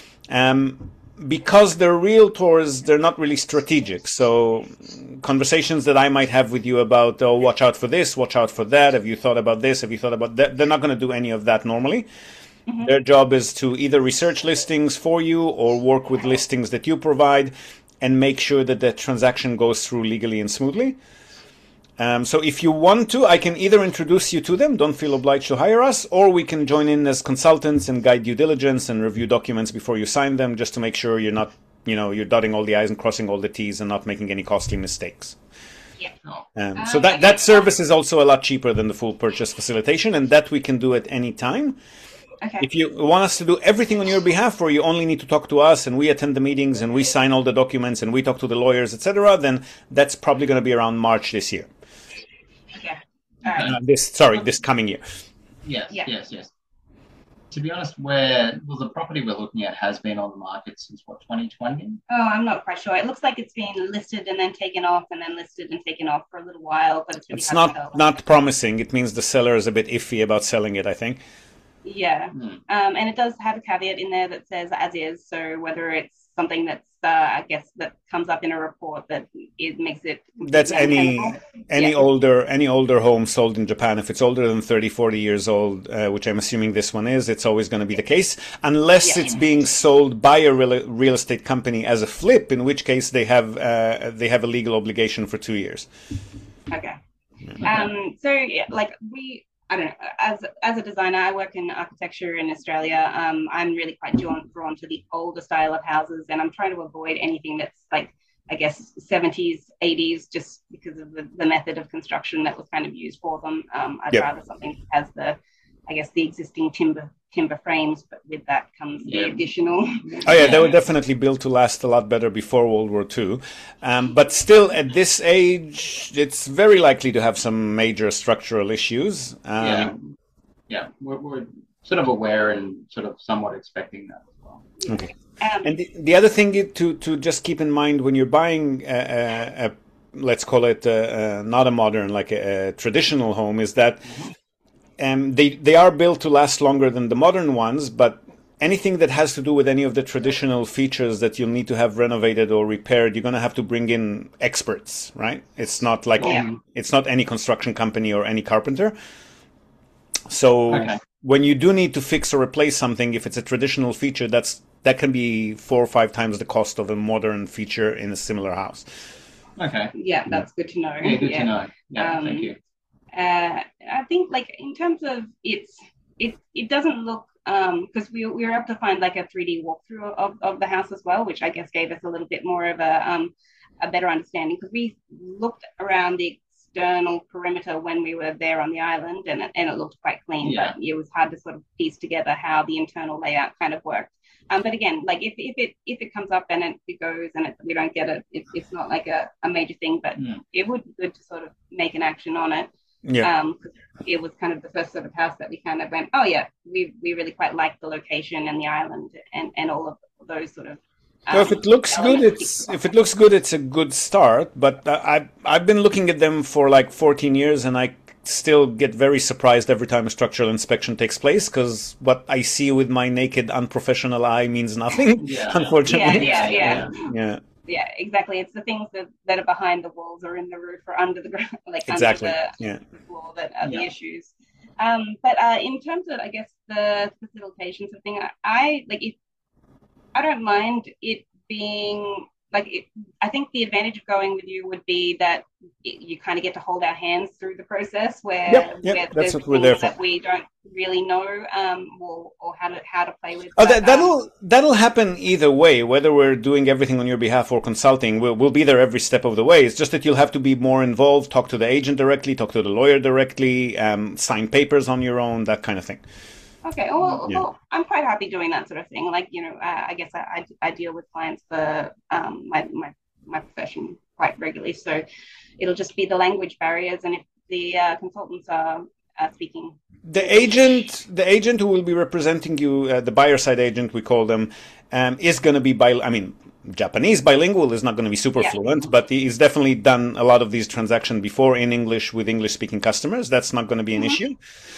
Um, because they're realtors, they're not really strategic. So conversations that I might have with you about, oh, watch out for this, watch out for that, have you thought about this, have you thought about that, they're not going to do any of that normally. Mm-hmm. Their job is to either research listings for you or work with listings that you provide and make sure that the transaction goes through legally and smoothly. Um, so if you want to, I can either introduce you to them, don't feel obliged to hire us, or we can join in as consultants and guide due diligence and review documents before you sign them, just to make sure you're not, you know, you're dotting all the I's and crossing all the T's and not making any costly mistakes.
Yeah.
Um, so that, that service is also a lot cheaper than the full purchase facilitation, and that we can do at any time.
Okay.
If you want us to do everything on your behalf, or you only need to talk to us and we attend the meetings and we sign all the documents and we talk to the lawyers, et cetera, then that's probably going to be around March this year.
Okay. All right.
Uh, this sorry, this coming year.
Yes,
Yeah.
yes, yes. To be honest, where well, the property we're looking at has been on the market since what, twenty twenty?
Oh, I'm not quite sure. It looks like it's been listed and then taken off and then listed and taken off for a little while, but it's really
It's
hard to
not
tell.
not promising. It means the seller is a bit iffy about selling it, I think.
Yeah.
Hmm.
Um, and it does have a caveat in there that says as is. So whether it's something that's, uh, I guess, that comes up in a report that it makes it.
That's any
untenable.
any
Yeah.
older any older home sold in Japan. If it's older than thirty, forty years old, uh, which I'm assuming this one is, it's always going to be the case, unless
Yeah.
it's being sold by a real, real estate company as a flip, in which case they have uh, they have a legal obligation for two years.
Okay. Um, so yeah, like we, I don't know, as as a designer, I work in architecture in Australia. Um, I'm really quite drawn, drawn to the older style of houses, and I'm trying to avoid anything that's like, I guess, seventies, eighties, just because of the, the method of construction that was kind of used for them. Um, I'd
Yep.
rather something that has the, I guess, the existing timber timber frames, but with that comes the
Yeah.
additional.
Oh yeah, they were definitely built to last a lot better before World War Two. Um, but still, at this age, it's very likely to have some major structural issues. Um,
Yeah. yeah, we're, we're sort of aware and sort of somewhat expecting that as well.
Okay.
Um,
And the, the other thing to to just keep in mind when you're buying a, a, a let's call it a, a, not a modern, like a, a traditional home, is that um, they they are built to last longer than the modern ones, but anything that has to do with any of the traditional features that you'll need to have renovated or repaired, you're going to have to bring in experts, right? It's not like
Yeah.
it's not any construction company or any carpenter. So
Okay.
when you do need to fix or replace something, if it's a traditional feature, that's that can be four or five times the cost of a modern feature in a similar house.
Okay.
yeah, that's good to know.
Yeah, good
Yeah.
to know. Yeah,
Um,
thank you.
Uh, I think like in terms of it's it it doesn't look um because we we were able to find like a three D walkthrough of, of the house as well, which I guess gave us a little bit more of a um a better understanding, because we looked around the external perimeter when we were there on the island, and it, and it looked quite clean,
Yeah.
but it was hard to sort of piece together how the internal layout kind of worked. Um, but again, like if, if it if it comes up and it, it goes and it, we don't get it, it, it's not like a, a major thing, but
Mm.
it would be good to sort of make an action on it.
Yeah.
Um, 'cause it was kind of the first sort of house that we kind of went, oh yeah, we we really quite liked the location and the island and, and all of those sort of. Um,
So if it looks good,
elements.
it's if it looks good, it's a good start. But uh, I I've been looking at them for like fourteen years, and I still get very surprised every time a structural inspection takes place, because what I see with my naked, unprofessional eye means nothing.
Yeah.
Unfortunately.
Yeah, yeah, yeah.
Yeah.
Yeah, exactly. It's the things that, that are behind the walls or in the roof or under the ground, like
Exactly.
under the,
Yeah.
the floor, that are
Yeah.
the issues. Um, but uh, in terms of, I guess, the facilitation sort of thing, I, I like it. I don't mind it being like. It, I think the advantage of going with you would be that it, you kind of get to hold our hands through the process, where,
Yep, yep,
where
that's
there's
what we're
things
there for.
that we don't really know um, or, or how to how to play with.
Oh,
But,
that,
um,
that'll that'll happen either way. Whether we're doing everything on your behalf or consulting, we'll we'll be there every step of the way. It's just that you'll have to be more involved, talk to the agent directly, talk to the lawyer directly, um, sign papers on your own, that kind of thing.
Okay, well,
Yeah.
well, I'm quite happy doing that sort of thing. Like, you know, uh, I guess I, I, I deal with clients for um, my, my, my profession quite regularly. So it'll just be the language barriers. And if the uh, consultants are, are speaking.
The agent, the agent who will be representing you, uh, the buyer side agent, we call them, um, is going to be bi. I mean, Japanese bilingual is not going to be super
Yeah.
fluent, but he's definitely done a lot of these transactions before in English with English speaking customers. That's not going to be an issue.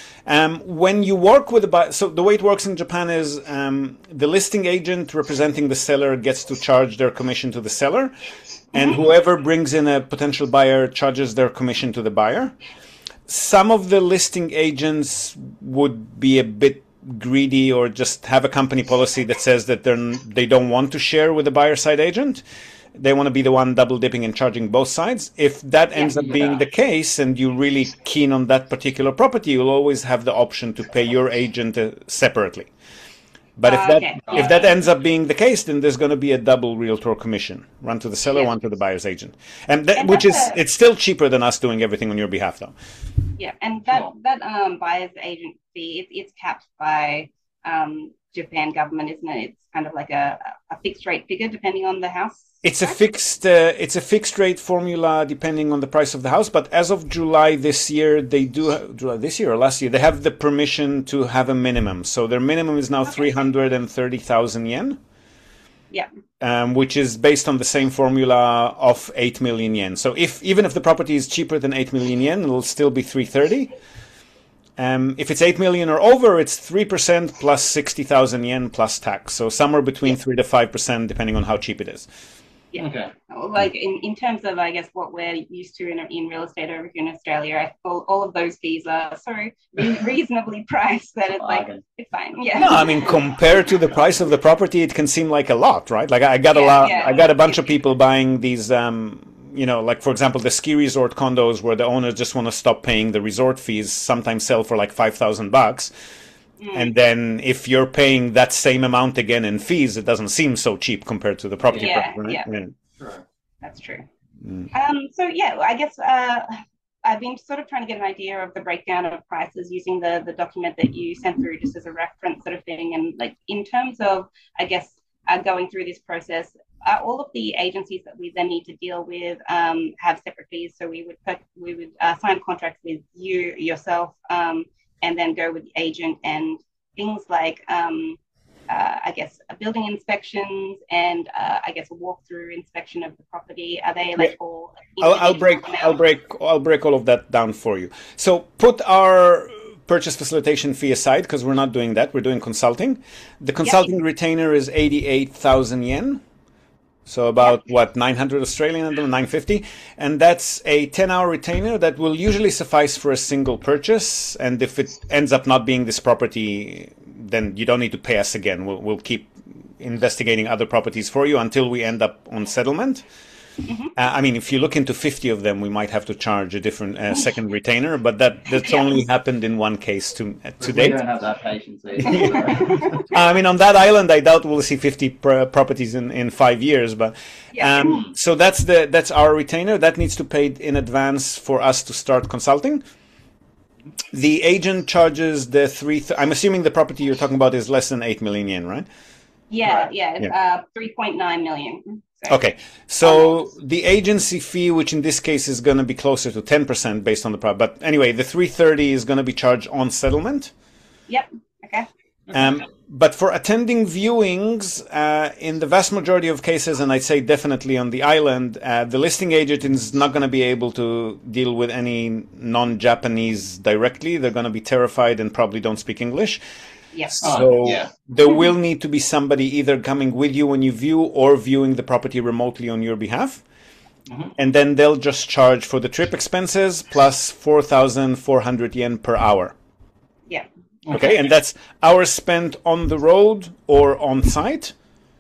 Um, when you work with a buyer, so the way it works in Japan is um, the listing agent representing the seller gets to charge their commission to the seller, and whoever brings in a potential buyer charges their commission to the buyer. Some of the listing agents would be a bit greedy or just have a company policy that says that they're they don't want to share with the buyer side agent. They want to be the one double dipping and charging both sides. If that ends up being the case and you're really keen on that particular property, you'll always have the option to pay your agent uh, separately. But if
Ah,
that
okay.
if that ends up being the case, then there's going to be a double realtor commission, one to the seller,
Yeah.
one to the buyer's agent, and that,
And
which is
that's a-
it's still cheaper than us doing everything on your behalf, though.
Yeah, and that
Sure.
that um buyer's agent fee, it, it's capped by um Japan government, isn't it? It's kind of like a, a fixed rate figure depending on the house.
It's a fixed uh, it's a fixed rate formula depending on the price of the house. But as of July this year, they do ha- July this year or last year they have the permission to have a minimum. So their minimum is now
Okay.
three hundred and thirty thousand yen,
Yeah.
um, which is based on the same formula of eight million yen. So if even if the property is cheaper than eight million yen, it'll still be three thirty. Um, if it's eight million or over, it's three percent plus sixty thousand yen plus tax. So somewhere between three to five percent, depending on how cheap it is.
Yeah.
Okay.
Like in, in terms of, I guess, what we're used to in, in real estate over here in Australia, I, all, all of those fees are so re- reasonably priced that it's like,
Bargain.
it's fine. Yeah.
No, I mean, compared to the price of the property, it can seem like a lot, right? Like I got a
Yeah,
lot,
yeah.
I got a bunch of people buying these, um, you know, like for example, the ski resort condos where the owners just want to stop paying the resort fees, sometimes sell for like five thousand bucks.
Mm.
And then if you're paying that same amount again in fees, it doesn't seem so cheap compared to the property
Yeah,
price, right?
yeah.
Sure.
That's true.
Mm.
Um, so yeah, I guess uh, I've been sort of trying to get an idea of the breakdown of prices using the the document that you sent through just as a reference sort of thing. And like in terms of, I guess, uh, going through this process, uh, all of the agencies that we then need to deal with um, have separate fees. So we would put, we would uh, sign contracts with you yourself. Um, and then go with the agent and things like, um, uh, I guess, building inspections and uh, I guess a walkthrough inspection of the property. Are they like
Yeah.
all?
I'll, I'll break.
amounts?
I'll break. I'll break all of that down for you. So put our purchase facilitation fee aside because we're not doing that. We're doing consulting. The consulting yep. retainer is eighty-eight thousand yen. So about yep. what nine hundred Australian, nine fifty, and that's a ten-hour retainer that will usually suffice for a single purchase. And if it ends up not being this property, then you don't need to pay us again. We'll we'll keep investigating other properties for you until we end up on settlement. Mm-hmm. Uh, I mean, if you look into fifty of them, we might have to charge a different uh, second retainer, but that that's yeah. only happened in one case to uh, to
we
date.
We don't have that patience either.
I mean, on that island, I doubt we'll see fifty pr- properties in, in five years. But
yeah.
um, so that's the that's our retainer that needs to pay in advance for us to start consulting. The agent charges the three. Th- I'm assuming the property you're talking about is less than eight million yen, right?
Yeah, right. yeah, yeah. Uh, three point nine million.
So. Okay, so the agency fee, which in this case is going to be closer to ten percent based on the product, but anyway, the three thirty is going to be charged on settlement.
Yep. Okay.
Um, but for attending viewings, uh, in the vast majority of cases, and I'd say definitely on the island, uh, the listing agent is not going to be able to deal with any non-Japanese directly. They're going to be terrified and probably don't speak English.
Yes.
So
oh, yeah.
there will need to be somebody either coming with you when you view or viewing the property remotely on your behalf. Mm-hmm. And then they'll just charge for the trip expenses plus four thousand four hundred yen per hour.
Yeah.
Okay. And that's hours spent on the road or on site.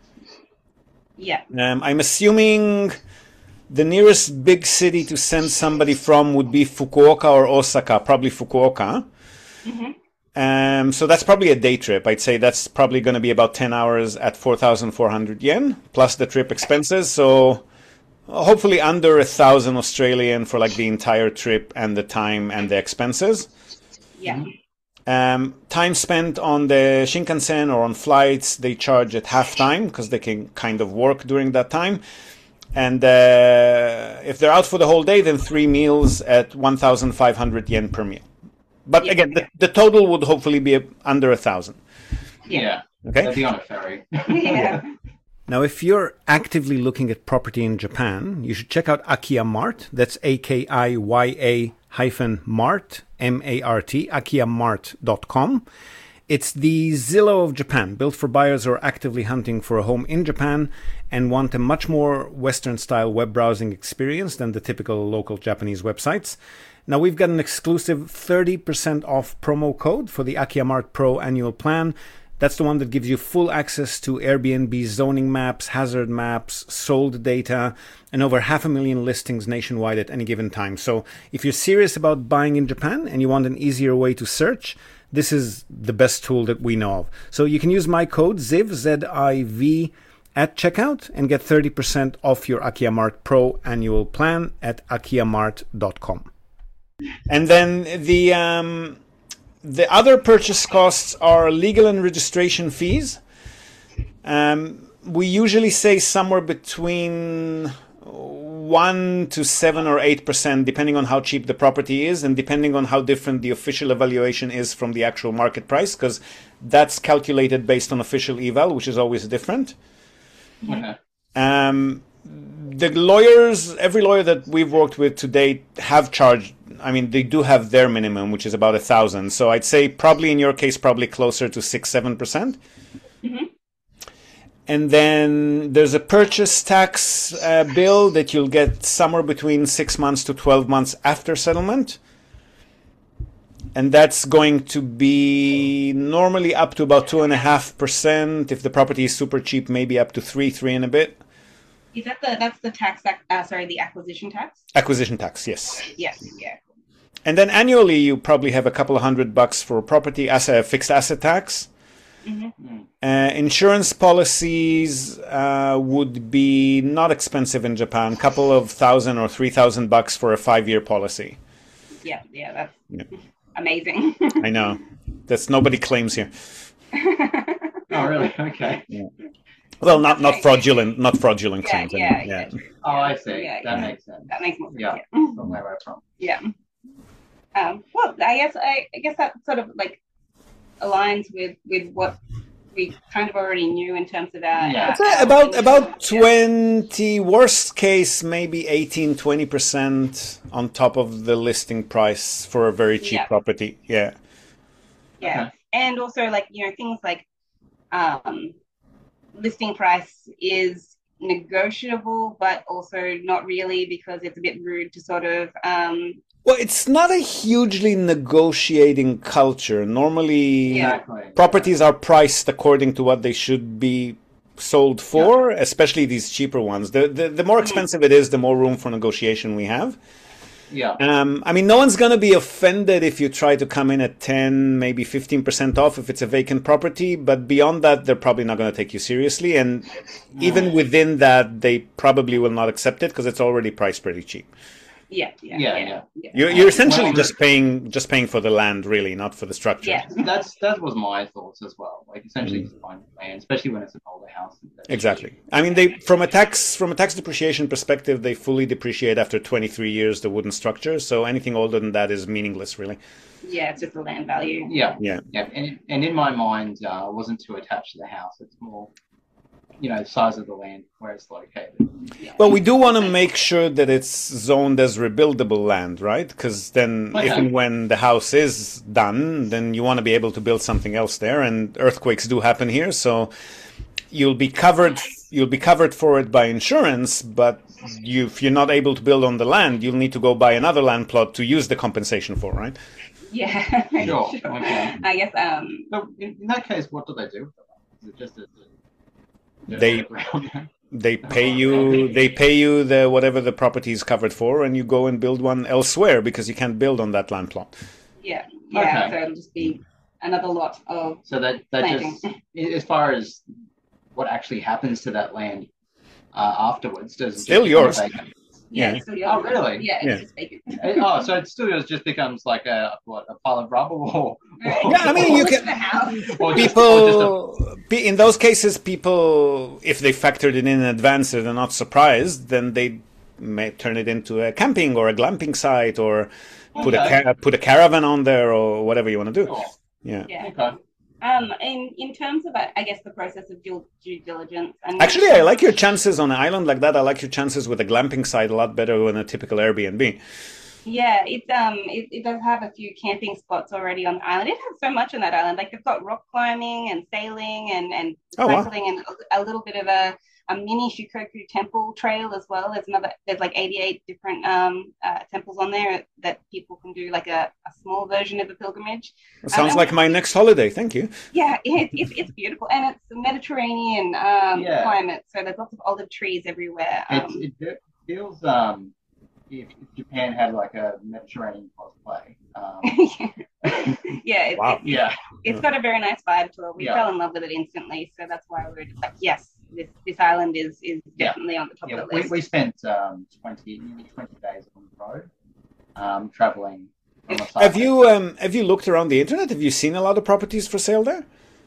Yeah.
Um, I'm assuming the nearest big city to send somebody from would be Fukuoka or Osaka, probably Fukuoka.
Mm-hmm.
Um, so that's probably a day trip. I'd say that's probably going to be about ten hours at four thousand four hundred yen plus the trip expenses. So hopefully under a thousand Australian for like the entire trip and the time and the expenses.
Yeah.
Um, time spent on the Shinkansen or on flights, they charge at half time because they can kind of work during that time. And uh, if they're out for the whole day, then three meals at one thousand five hundred yen per meal. But
yeah,
again,
yeah.
the, the total would hopefully be a, under a thousand.
Yeah.
Okay.
They'll be on a ferry.
Yeah.
Now, if you're actively looking at property in Japan, you should check out Akiya Mart. That's A K I Y A hyphen Mart, M A R T, akiya mart dot com. It's the Zillow of Japan, built for buyers who are actively hunting for a home in Japan and want a much more Western-style web browsing experience than the typical local Japanese websites. Now, we've got an exclusive thirty percent off promo code for the Akiya Mart Pro annual plan. That's the one that gives you full access to Airbnb zoning maps, hazard maps, sold data, and over half a million listings nationwide at any given time. So if you're serious about buying in Japan and you want an easier way to search, this is the best tool that we know of. So you can use my code ZIV, Z I V, at checkout and get thirty percent off your Akiya Mart Pro annual plan at akiya mart dot com. And then the um, the other purchase costs are legal and registration fees. Um, we usually say somewhere between one to seven or eight percent, depending on how cheap the property is, and depending on how different the official evaluation is from the actual market price, because that's calculated based on official eval, which is always different.
Okay.
Um, the lawyers, every lawyer that we've worked with to date, have charged. I mean, they do have their minimum, which is about a thousand. So I'd say probably in your case, probably closer to six, seven percent.
Mm-hmm.
And then there's a purchase tax uh, bill that you'll get somewhere between six months to twelve months after settlement. And that's going to be normally up to about two and a half percent. If the property is super cheap, maybe up to three, three and a bit.
Is that the that's the tax? Uh, sorry, the acquisition tax.
Acquisition tax, yes.
Yes. Yeah.
And then annually, you probably have a couple of hundred bucks for property as a fixed asset tax.
Mm-hmm.
Uh, insurance policies uh, would be not expensive in Japan. A couple of thousand or three thousand bucks for a five-year policy.
Yeah, yeah, that's
yeah.
amazing.
I know. That's nobody claims here.
Oh, really? Okay.
Yeah. Well, not not fraudulent, not fraudulent
yeah,
claims.
yeah,
yeah.
yeah.
Oh, I see.
Yeah,
that
yeah.
makes sense.
That makes more sense.
Yeah,
Yeah.
from where we're from.
Yeah. Um, well, I guess I, I guess that sort of like aligns with with what we kind of already knew in terms of our,
Yeah.
our, our
About
initial-
about twenty, worst case maybe eighteen, twenty percent on top of the listing price for a very cheap
Yeah.
property. Yeah.
yeah,
Okay.
and also like you know things like um, listing price is negotiable, but also not really because it's a bit rude to sort of um,
Well, it's not a hugely negotiating culture. Normally,
Yeah.
Exactly.
properties are priced according to what they should be sold for, especially these cheaper ones. The, the the more expensive it is, the more room for negotiation we have.
Yeah.
Um, I mean, no one's going to be offended if you try to come in at ten, maybe fifteen percent off if it's a vacant property. But beyond that, they're probably not going to take you seriously. And even within that, they probably will not accept it because it's already priced pretty cheap.
yeah, yeah,
Yeah,
yeah,
yeah.
yeah.
You're, you're essentially
Well,
just paying just paying for the land, really, not for the structure.
Yeah.
That's that was my thoughts as well. Like essentially just buying land, especially when it's an older house. that's
Exactly.
cheap.
I mean, they from a tax from a tax depreciation perspective, they fully depreciate after twenty-three years the wooden structure. So anything older than that is meaningless, really.
Yeah, it's just the land value.
Yeah.
Yeah.
Yeah. And and in my mind, uh, it wasn't too attached to the house. It's more, you know, size of the land where it's located.
Well, we do want to make sure that it's zoned as rebuildable land, right? Because then,
Okay.
if and when the house is done, then you want to be able to build something else there. And earthquakes do happen here, so you'll be covered. You'll be covered for it by insurance, but you, if you're not able to build on the land, you'll need to go buy another land plot to use the compensation for, right?
Yeah.
Sure. Okay.
I guess um
So in, in that case, what do they do with the land? Is it just a, a,
They- They pay you. They pay you the whatever the property is covered for, and you go and build one elsewhere because you can't build on that land plot.
yeah, yeah.
Okay.
So it'll just be another lot of
So that that
Planting.
just as far as what actually happens to that land uh, afterwards, does it
Still
just become
yours.
vacant?
Yeah.
it's still yours.
Oh, really?
Yeah, it's
Yeah.
just vacant.
Oh, so it still yours just becomes like a what a pile of rubble or,
Yeah, I mean, you
Look
can-
at the house.
or just, or just a,
People, pe- in those cases, people, if they factored it in in advance and they're not surprised, then they may turn it into a camping or a glamping site or put a
Okay.
ca- put a caravan on there or whatever you want to do.
Sure.
Yeah.
Yeah.
Okay.
Um, in in terms of, I guess, the process of due, due diligence. And
Actually, I like your chances on an island like that. I like your chances with a glamping site a lot better than a typical Airbnb.
Yeah, it's um, it, it does have a few camping spots already on the island. It has so much on that island. Like they've got rock climbing and sailing and and
Oh, wow.
cycling and a, a little bit of a, a mini Shikoku temple trail as well. There's another. There's like eighty-eight different um uh, temples on there that people can do like a, a small version of a pilgrimage.
It sounds
Um,
like my next holiday. Thank you.
Yeah, it, it, it's beautiful and it's Mediterranean um
Yeah.
climate, so there's lots of olive trees everywhere.
It,
Um,
it fe- feels um if, if Japan had like a Mediterranean cosplay. Um,
yeah, it,
Wow.
it,
yeah.
it's got a very nice vibe to it. We
Yeah.
fell in love with it instantly, so that's why we were just like, yes, this this island is is
Yeah.
definitely on the top
Yeah,
of the
we,
list.
we spent um, twenty, nearly twenty days on the road, um, traveling. From Osaka.
Have you um, have you looked around the internet? Have you seen a lot of properties for sale there?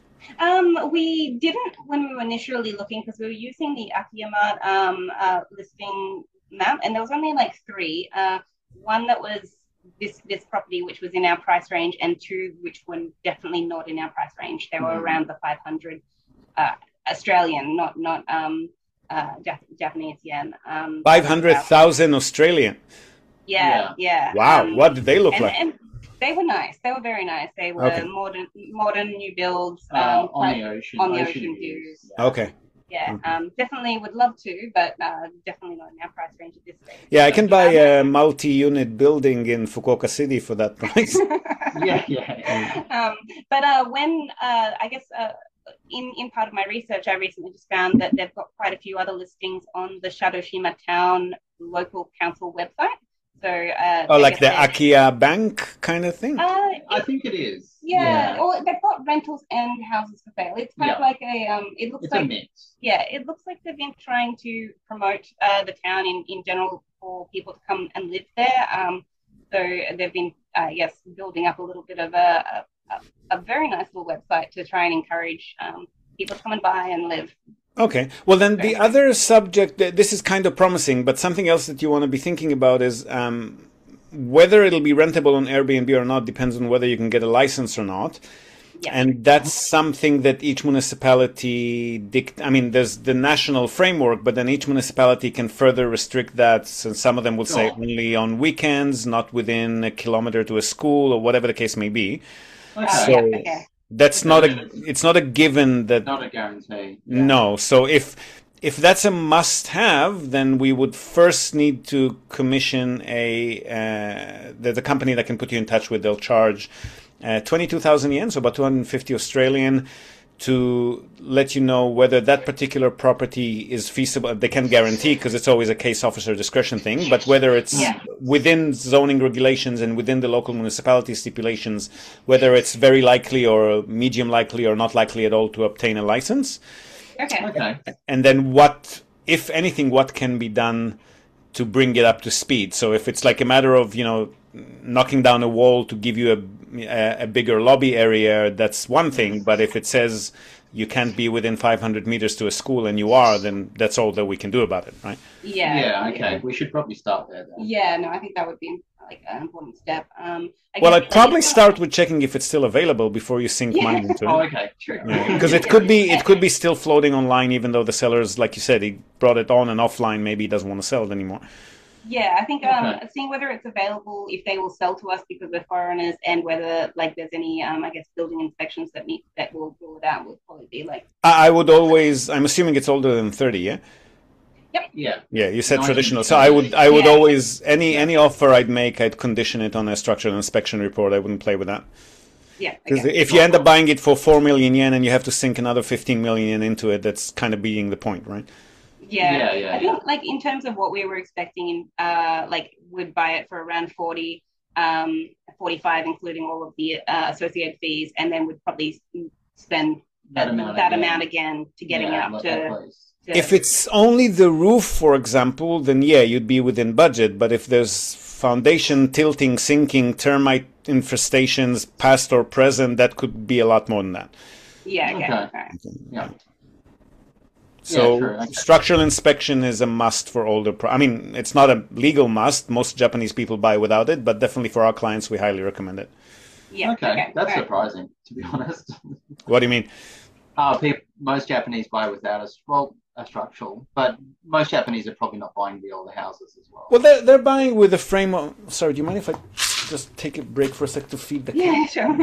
Um, we didn't when we were initially looking because we were using the Akiyamart um uh, listing map, and there was only like three. Uh, one that was this this property, which was in our price range, and two which were definitely not in our price range. They were
Mhm.
around the five hundred uh, Australian, not not um uh Jap- Japanese yen. Um,
Five hundred thousand Australian.
Yeah, yeah.
Wow,
Um,
what did they look
and,
like?
and they were nice. They were very nice. They were
Okay.
modern, modern new builds.
uh,
Um,
on
quite-
the ocean?
on the ocean views.
Yeah.
Okay.
yeah,
Mhm.
um, definitely would love to, but uh, definitely not in our price range at this stage.
Yeah, I can buy
Um,
a multi-unit building in Fukuoka City for that price.
Yeah, yeah.
um, but uh, when uh, I guess uh, in in part of my research, I recently just found that they've got quite a few other listings on the Shadoshima Town local council website. So uh,
Oh,
I
like
guess
the
they're-
Akia Bank kind of thing?
Uh,
I think it is.
yeah, or they've got rentals and houses for sale. It's kind of
Yeah.
like a um. It looks
It's a
like
mix.
yeah, it looks like they've been trying to promote uh, the town in, in general for people to come and live there. Um, so they've been, uh, yes, building up a little bit of a, a, a very nice little website to try and encourage um, people to come and buy and live.
Okay. Well, then the other subject, th- this is kind of promising, but something else that you want to be thinking about is um, whether it'll be rentable on Airbnb or not depends on whether you can get a license or not. Yeah. And that's something that each municipality dict. I mean, there's the national framework, but then each municipality can further restrict that. So some of them will say only on weekends, not within a kilometer to a school, or whatever the case may be.
Okay.
So
yeah, okay.
that's not a. It's not a given that.
Not a guarantee.
Yeah. No. So if if that's a must-have, then we would first need to commission a. Uh, there's a company that can put you in touch with. They'll charge. Uh, twenty-two thousand yen, so about two hundred fifty Australian, to let you know whether that particular property is feasible. They can guarantee, because it's always a case officer discretion thing, but whether it's yeah. within zoning regulations and within the local municipality stipulations, whether it's very likely or medium likely or not likely at all to obtain a license.
Okay.
Okay.
And then what, if anything, what can be done to bring it up to speed. So if it's like a matter of, you know, knocking down a wall to give you a, a, a bigger lobby area, that's one thing. But if it says you can't be within five hundred meters to a school and you are, then that's all that we can do about it, right?
Yeah.
Yeah, okay. We should probably start there then.
Yeah, no, I think that would be like an important step. Um, I
well,
guess,
I'd probably
like,
start with checking if it's still available before you sink
Yeah.
money into it.
Oh, okay, true.
Because it could be it could be still floating online, even though the sellers, like you said, he brought it on and offline. Maybe he doesn't want to sell it anymore.
Yeah, I think um,
Okay.
seeing whether it's available, if they will sell to us because we're foreigners, and whether like there's any, um, I guess, building inspections that need that will rule it out, will probably be like.
I, I would always. I'm assuming it's older than thirty. Yeah.
Yeah.
Yeah, you said
nineteen
traditional. So I would I would
Yeah.
always any any offer I'd make, I'd condition it on a structural inspection report. I wouldn't play with that.
Yeah.
Because
Okay.
if you end up buying it for four million yen and you have to sink another fifteen million yen into it, that's kind of beating the point, right?
Yeah.
Yeah, yeah,
I think like in terms of what we were expecting, uh, like we'd buy it for around forty, um, forty-five, including all of the uh, associated fees, and then we'd probably spend
That
that,
amount
that
again.
amount again to getting
Yeah,
it up
let
to.
that place.
to-
If it's only the roof, for example, then yeah, you'd be within budget. But if there's foundation tilting, sinking, termite infestations, past or present, that could be a lot more than that.
Yeah. Okay.
Okay.
okay.
Yeah.
So
Yeah, true, okay.
structural inspection is a must for older. Pro- I mean, it's not a legal must. Most Japanese people buy without it, but definitely for our clients, we highly recommend it.
Yeah.
Okay, that's
Right.
surprising, to be honest.
What do you mean?
Uh, people, most Japanese buy without a, well, a structural, but most Japanese are probably not buying the older houses as well.
Well, they're, they're buying with a frame of... Sorry, do you mind if I just take a break for a sec to feed the cat?
Yeah. Sure.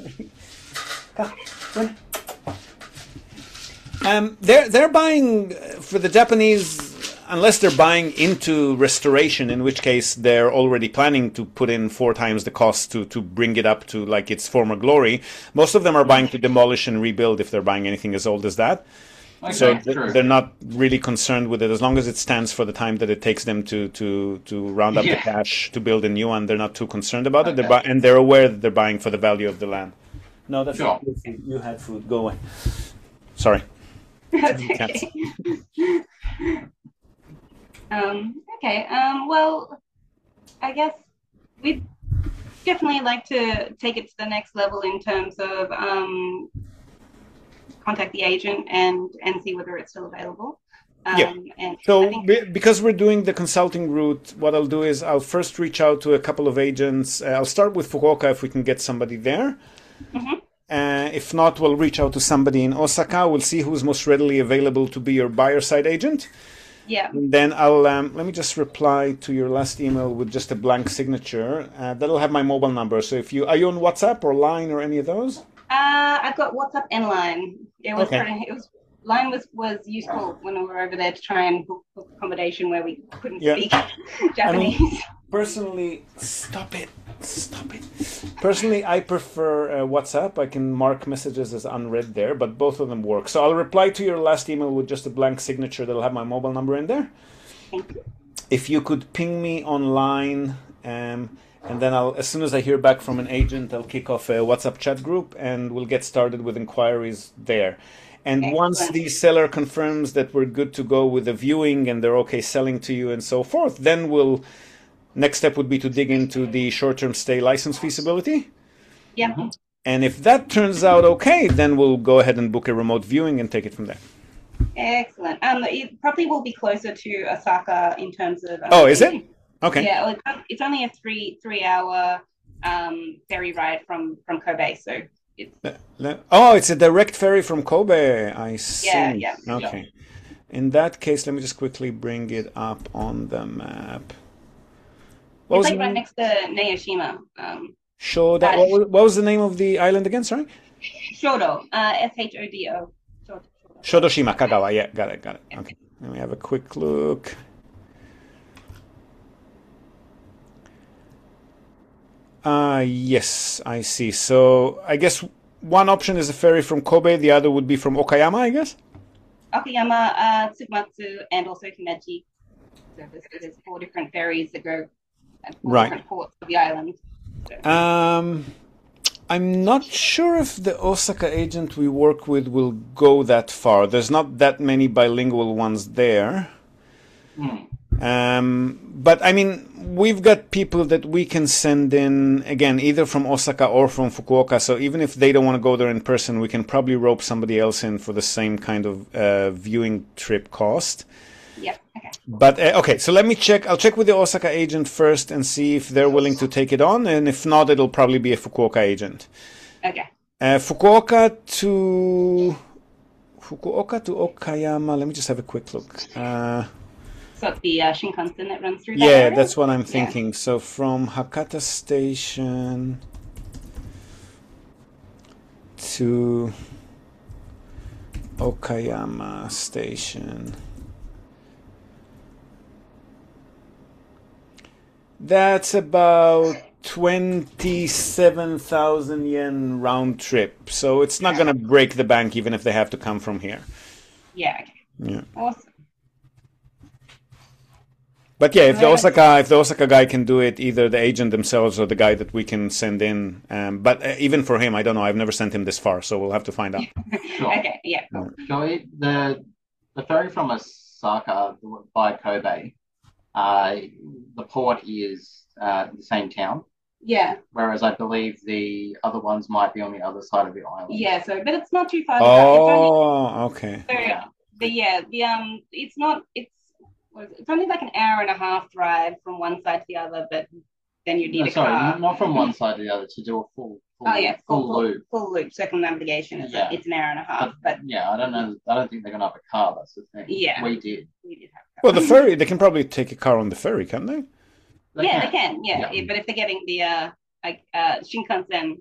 Um, they're they're buying uh, for the Japanese, unless they're buying into restoration, in which case they're already planning to put in four times the cost to, to bring it up to like its former glory. Most of them are buying to demolish and rebuild if they're buying anything as old as that.
Okay,
So th-
true.
they're not really concerned with it as long as it stands for the time that it takes them to to, to round up
Yeah.
the cash to build a new one. They're not too concerned about it. They're
Okay.
bu- and they're aware that they're buying for the value of the land. No, that's
Sure.
not your food. You had food. Go away. Sorry.
That's
Cats.
okay. um, okay. Um, well, I guess we'd definitely like to take it to the next level in terms of um, contact the agent and and see whether it's still available. Um,
Yeah.
And I
So,
think,
be- because we're doing the consulting route, what I'll do is I'll first reach out to a couple of agents. Uh, I'll start with Fukuoka if we can get somebody there.
Mhm.
Uh, if not, we'll reach out to somebody in Osaka. We'll see who's most readily available to be your buyer side agent.
yeah.
And then I'll um, let me just reply to your last email with just a blank signature. Uh, that'll have my mobile number. So if you are you on WhatsApp or Line or any of those?
Uh, I've got WhatsApp and Line. It was
Okay.
pretty, it was Line was was useful when we were over there to try and book, book accommodation where we couldn't
Yeah.
speak Japanese.
Personally, stop it, stop it. Personally, I prefer uh, WhatsApp. I can mark messages as unread there, but both of them work. So I'll reply to your last email with just a blank signature that'll have my mobile number in there.
Thank you.
If you could ping me online, um, and then I'll, as soon as I hear back from an agent, I'll kick off a WhatsApp chat group, and we'll get started with inquiries there. And
Excellent.
once the seller confirms that we're good to go with the viewing and they're okay selling to you and so forth, then we'll next step would be to dig into the short-term stay license feasibility.
Yeah.
And if that turns out okay, then we'll go ahead and book a remote viewing and take it from there.
Excellent. Um, it probably will be closer to Osaka in terms of. Um,
Oh, is it? Okay.
Yeah, well, it's, it's only a three three hour um, ferry ride from from Kobe, so it's
Le- le- Oh, it's a direct ferry from Kobe. I see.
yeah, yeah.
Okay. In that case, let me just quickly bring it up on the map. What
It's
was
like
the
right
name?
next to Naoshima. Um,
Shoda.
uh,
What was, what was the name of the island again? Sorry.
Shodo, uh, S H O D O. Shodo.
Shodoshima, Kagawa. Yeah, got it, got it. Okay. Let me have a quick look. Uh, yes, I see. So I guess one option is a ferry from Kobe, the other would be from Okayama, I guess?
Okayama, uh, Tsukumatsu, and also Himeji. So there's, there's four different ferries that go at four
Right.
different ports of the island. So,
Um, I'm not sure if the Osaka agent we work with will go that far. There's not that many bilingual ones there.
Hmm.
Um, but I mean, we've got people that we can send in, again, either from Osaka or from Fukuoka. So even if they don't want to go there in person, we can probably rope somebody else in for the same kind of uh, viewing trip cost.
yeah, okay.
But uh, okay, so let me check. I'll check with the Osaka agent first and see if they're willing to take it on. And if not, it'll probably be a Fukuoka agent.
Okay.
Uh, Fukuoka to Fukuoka to Okayama. Let me just have a quick look. Uh,
So it's the uh, Shinkansen that runs through that
yeah,
area?
that's what I'm
Yeah.
thinking. So from Hakata Station to Okayama Station. That's about twenty-seven thousand yen round trip. So it's not going to break the bank even if they have to come from here.
Yeah, okay.
Yeah.
Awesome.
But yeah, if the
Right.
Osaka if the Osaka guy can do it, either the agent themselves or the guy that we can send in. Um, but uh, even for him, I don't know. I've never sent him this far, so we'll have to find out.
Sure.
Okay, yeah, cool.
Joey, the the ferry from Osaka by Kobe, uh, the port is uh, the same town,
Yeah,
whereas I believe the other ones might be on the other side of the island.
yeah, so, but it's not too far to go. It's only,
Oh, okay.
so,
Yeah.
the, yeah, the, um, it's not, it's, what is it? It's only like an hour and a half drive from one side to the other, but then you need
No,
a
sorry,
car.
not, not from one side to the other to do a full, full,
Oh yeah,
full,
full,
loop.
full loop circumnavigation. It's,
Yeah.
it's an hour and a half,
But,
but
yeah, I don't know. I don't think they're gonna have a car. That's the thing.
Yeah.
we did.
we did have.
Well, the ferry, they can probably take a car on the ferry, can't they?
They
yeah,
can.
they can. Yeah.
Yeah.
yeah, but if they're getting the uh, like uh, Shinkansen,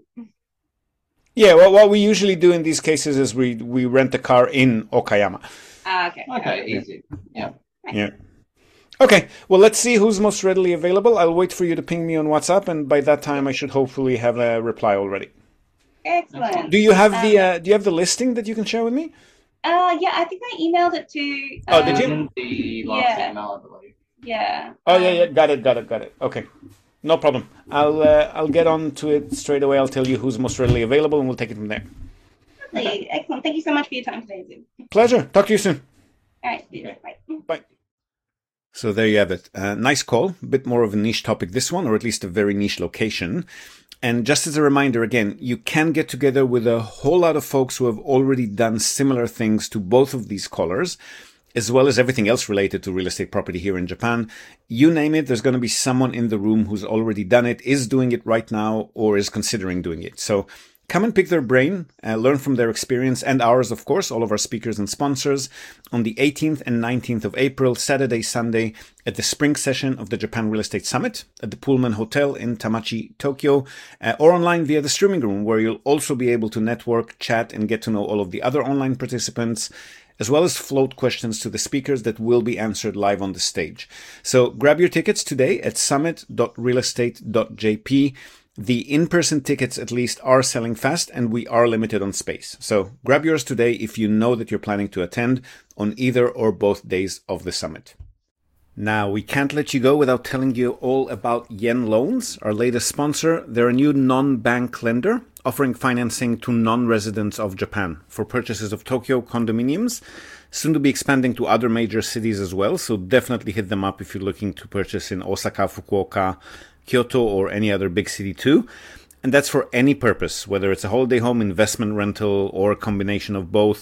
Yeah, well, what we usually do in these cases is we, we rent a car in Okayama.
ah, okay.
Okay, easy. Yeah.
Yeah. Okay, well, let's see who's most readily available. I'll wait for you to ping me on WhatsApp, and by that time, I should hopefully have a reply already.
Excellent.
Do you have the
Um,
uh, Do you have the listing that you can share with me?
Uh, yeah, I think I emailed it to.
Oh, did you?
um,
In the last
Yeah.
email, I believe.
Yeah.
Oh yeah,
um,
yeah, got it, got it, got it. Okay, no problem. I'll uh, I'll get on to it straight away. I'll tell you who's most readily available, and we'll take it from there.
Lovely. Excellent. Thank you so much for your time today, Zoom.
Pleasure. Talk to you soon.
All right. See you.
Okay.
Bye.
Bye. So there you have it. Uh, nice call. A bit more of a niche topic, this one, or at least a very niche location. And just as a reminder, again, you can get together with a whole lot of folks who have already done similar things to both of these callers, as well as everything else related to real estate property here in Japan. You name it, there's going to be someone in the room who's already done it, is doing it right now, or is considering doing it. So come and pick their brain, uh, learn from their experience and ours, of course, all of our speakers and sponsors, on the eighteenth and nineteenth of April, Saturday, Sunday, at the spring session of the Japan Real Estate Summit at the Pullman Hotel in Tamachi, Tokyo, uh, or online via the streaming room, where you'll also be able to network, chat, and get to know all of the other online participants, as well as float questions to the speakers that will be answered live on the stage. So grab your tickets today at summit dot real estate dot j p. The in-person tickets, at least, are selling fast, and we are limited on space. So grab yours today if you know that you're planning to attend on either or both days of the summit. Now, we can't let you go without telling you all about Yen Loans, our latest sponsor. They're a new non-bank lender offering financing to non-residents of Japan for purchases of Tokyo condominiums, soon to be expanding to other major cities as well. So definitely hit them up if you're looking to purchase in Osaka, Fukuoka, Kyoto, or any other big city too. And that's for any purpose, whether it's a holiday home, investment rental, or a combination of both.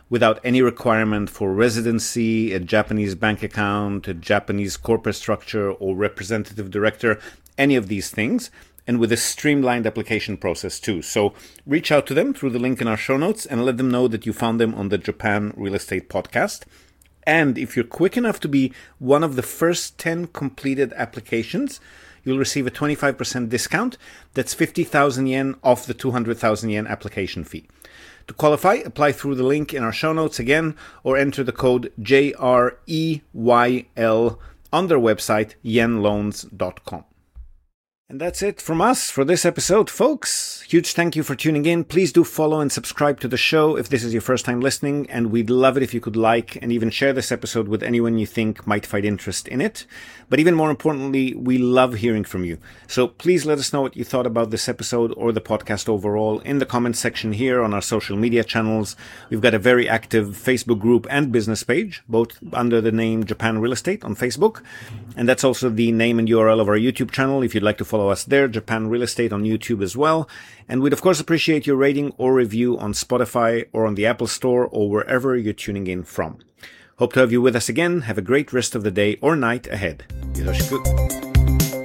without any requirement for residency, a Japanese bank account, a Japanese corporate structure, or representative director, any of these things, and with a streamlined application process too. So reach out to them through the link in our show notes and let them know that you found them on the Japan Real Estate Podcast. And if you're quick enough to be one of the first ten completed applications, you'll receive a twenty-five percent discount. That's fifty thousand yen off the two hundred thousand yen application fee. To qualify, apply through the link in our show notes again, or enter the code J R E Y L on their website, yen loans dot com. And that's it from us for this episode, folks. Huge thank you for tuning in. Please do follow and subscribe to the show if this is your first time listening, and we'd love it if you could like and even share this episode with anyone you think might find interest in it. But even more importantly, we love hearing from you. So please let us know what you thought about this episode or the podcast overall in the comments section here on our social media channels. We've got a very active Facebook group and business page, both under the name Japan Real Estate on Facebook. And that's also the name and U R L of our YouTube channel if you'd like to follow us there, Japan Real Estate on YouTube as well. And we'd of course appreciate your rating or review on Spotify or on the Apple Store or wherever you're tuning in from. Hope to have you with us again. Have a great rest of the day or night ahead. Yoroshiku.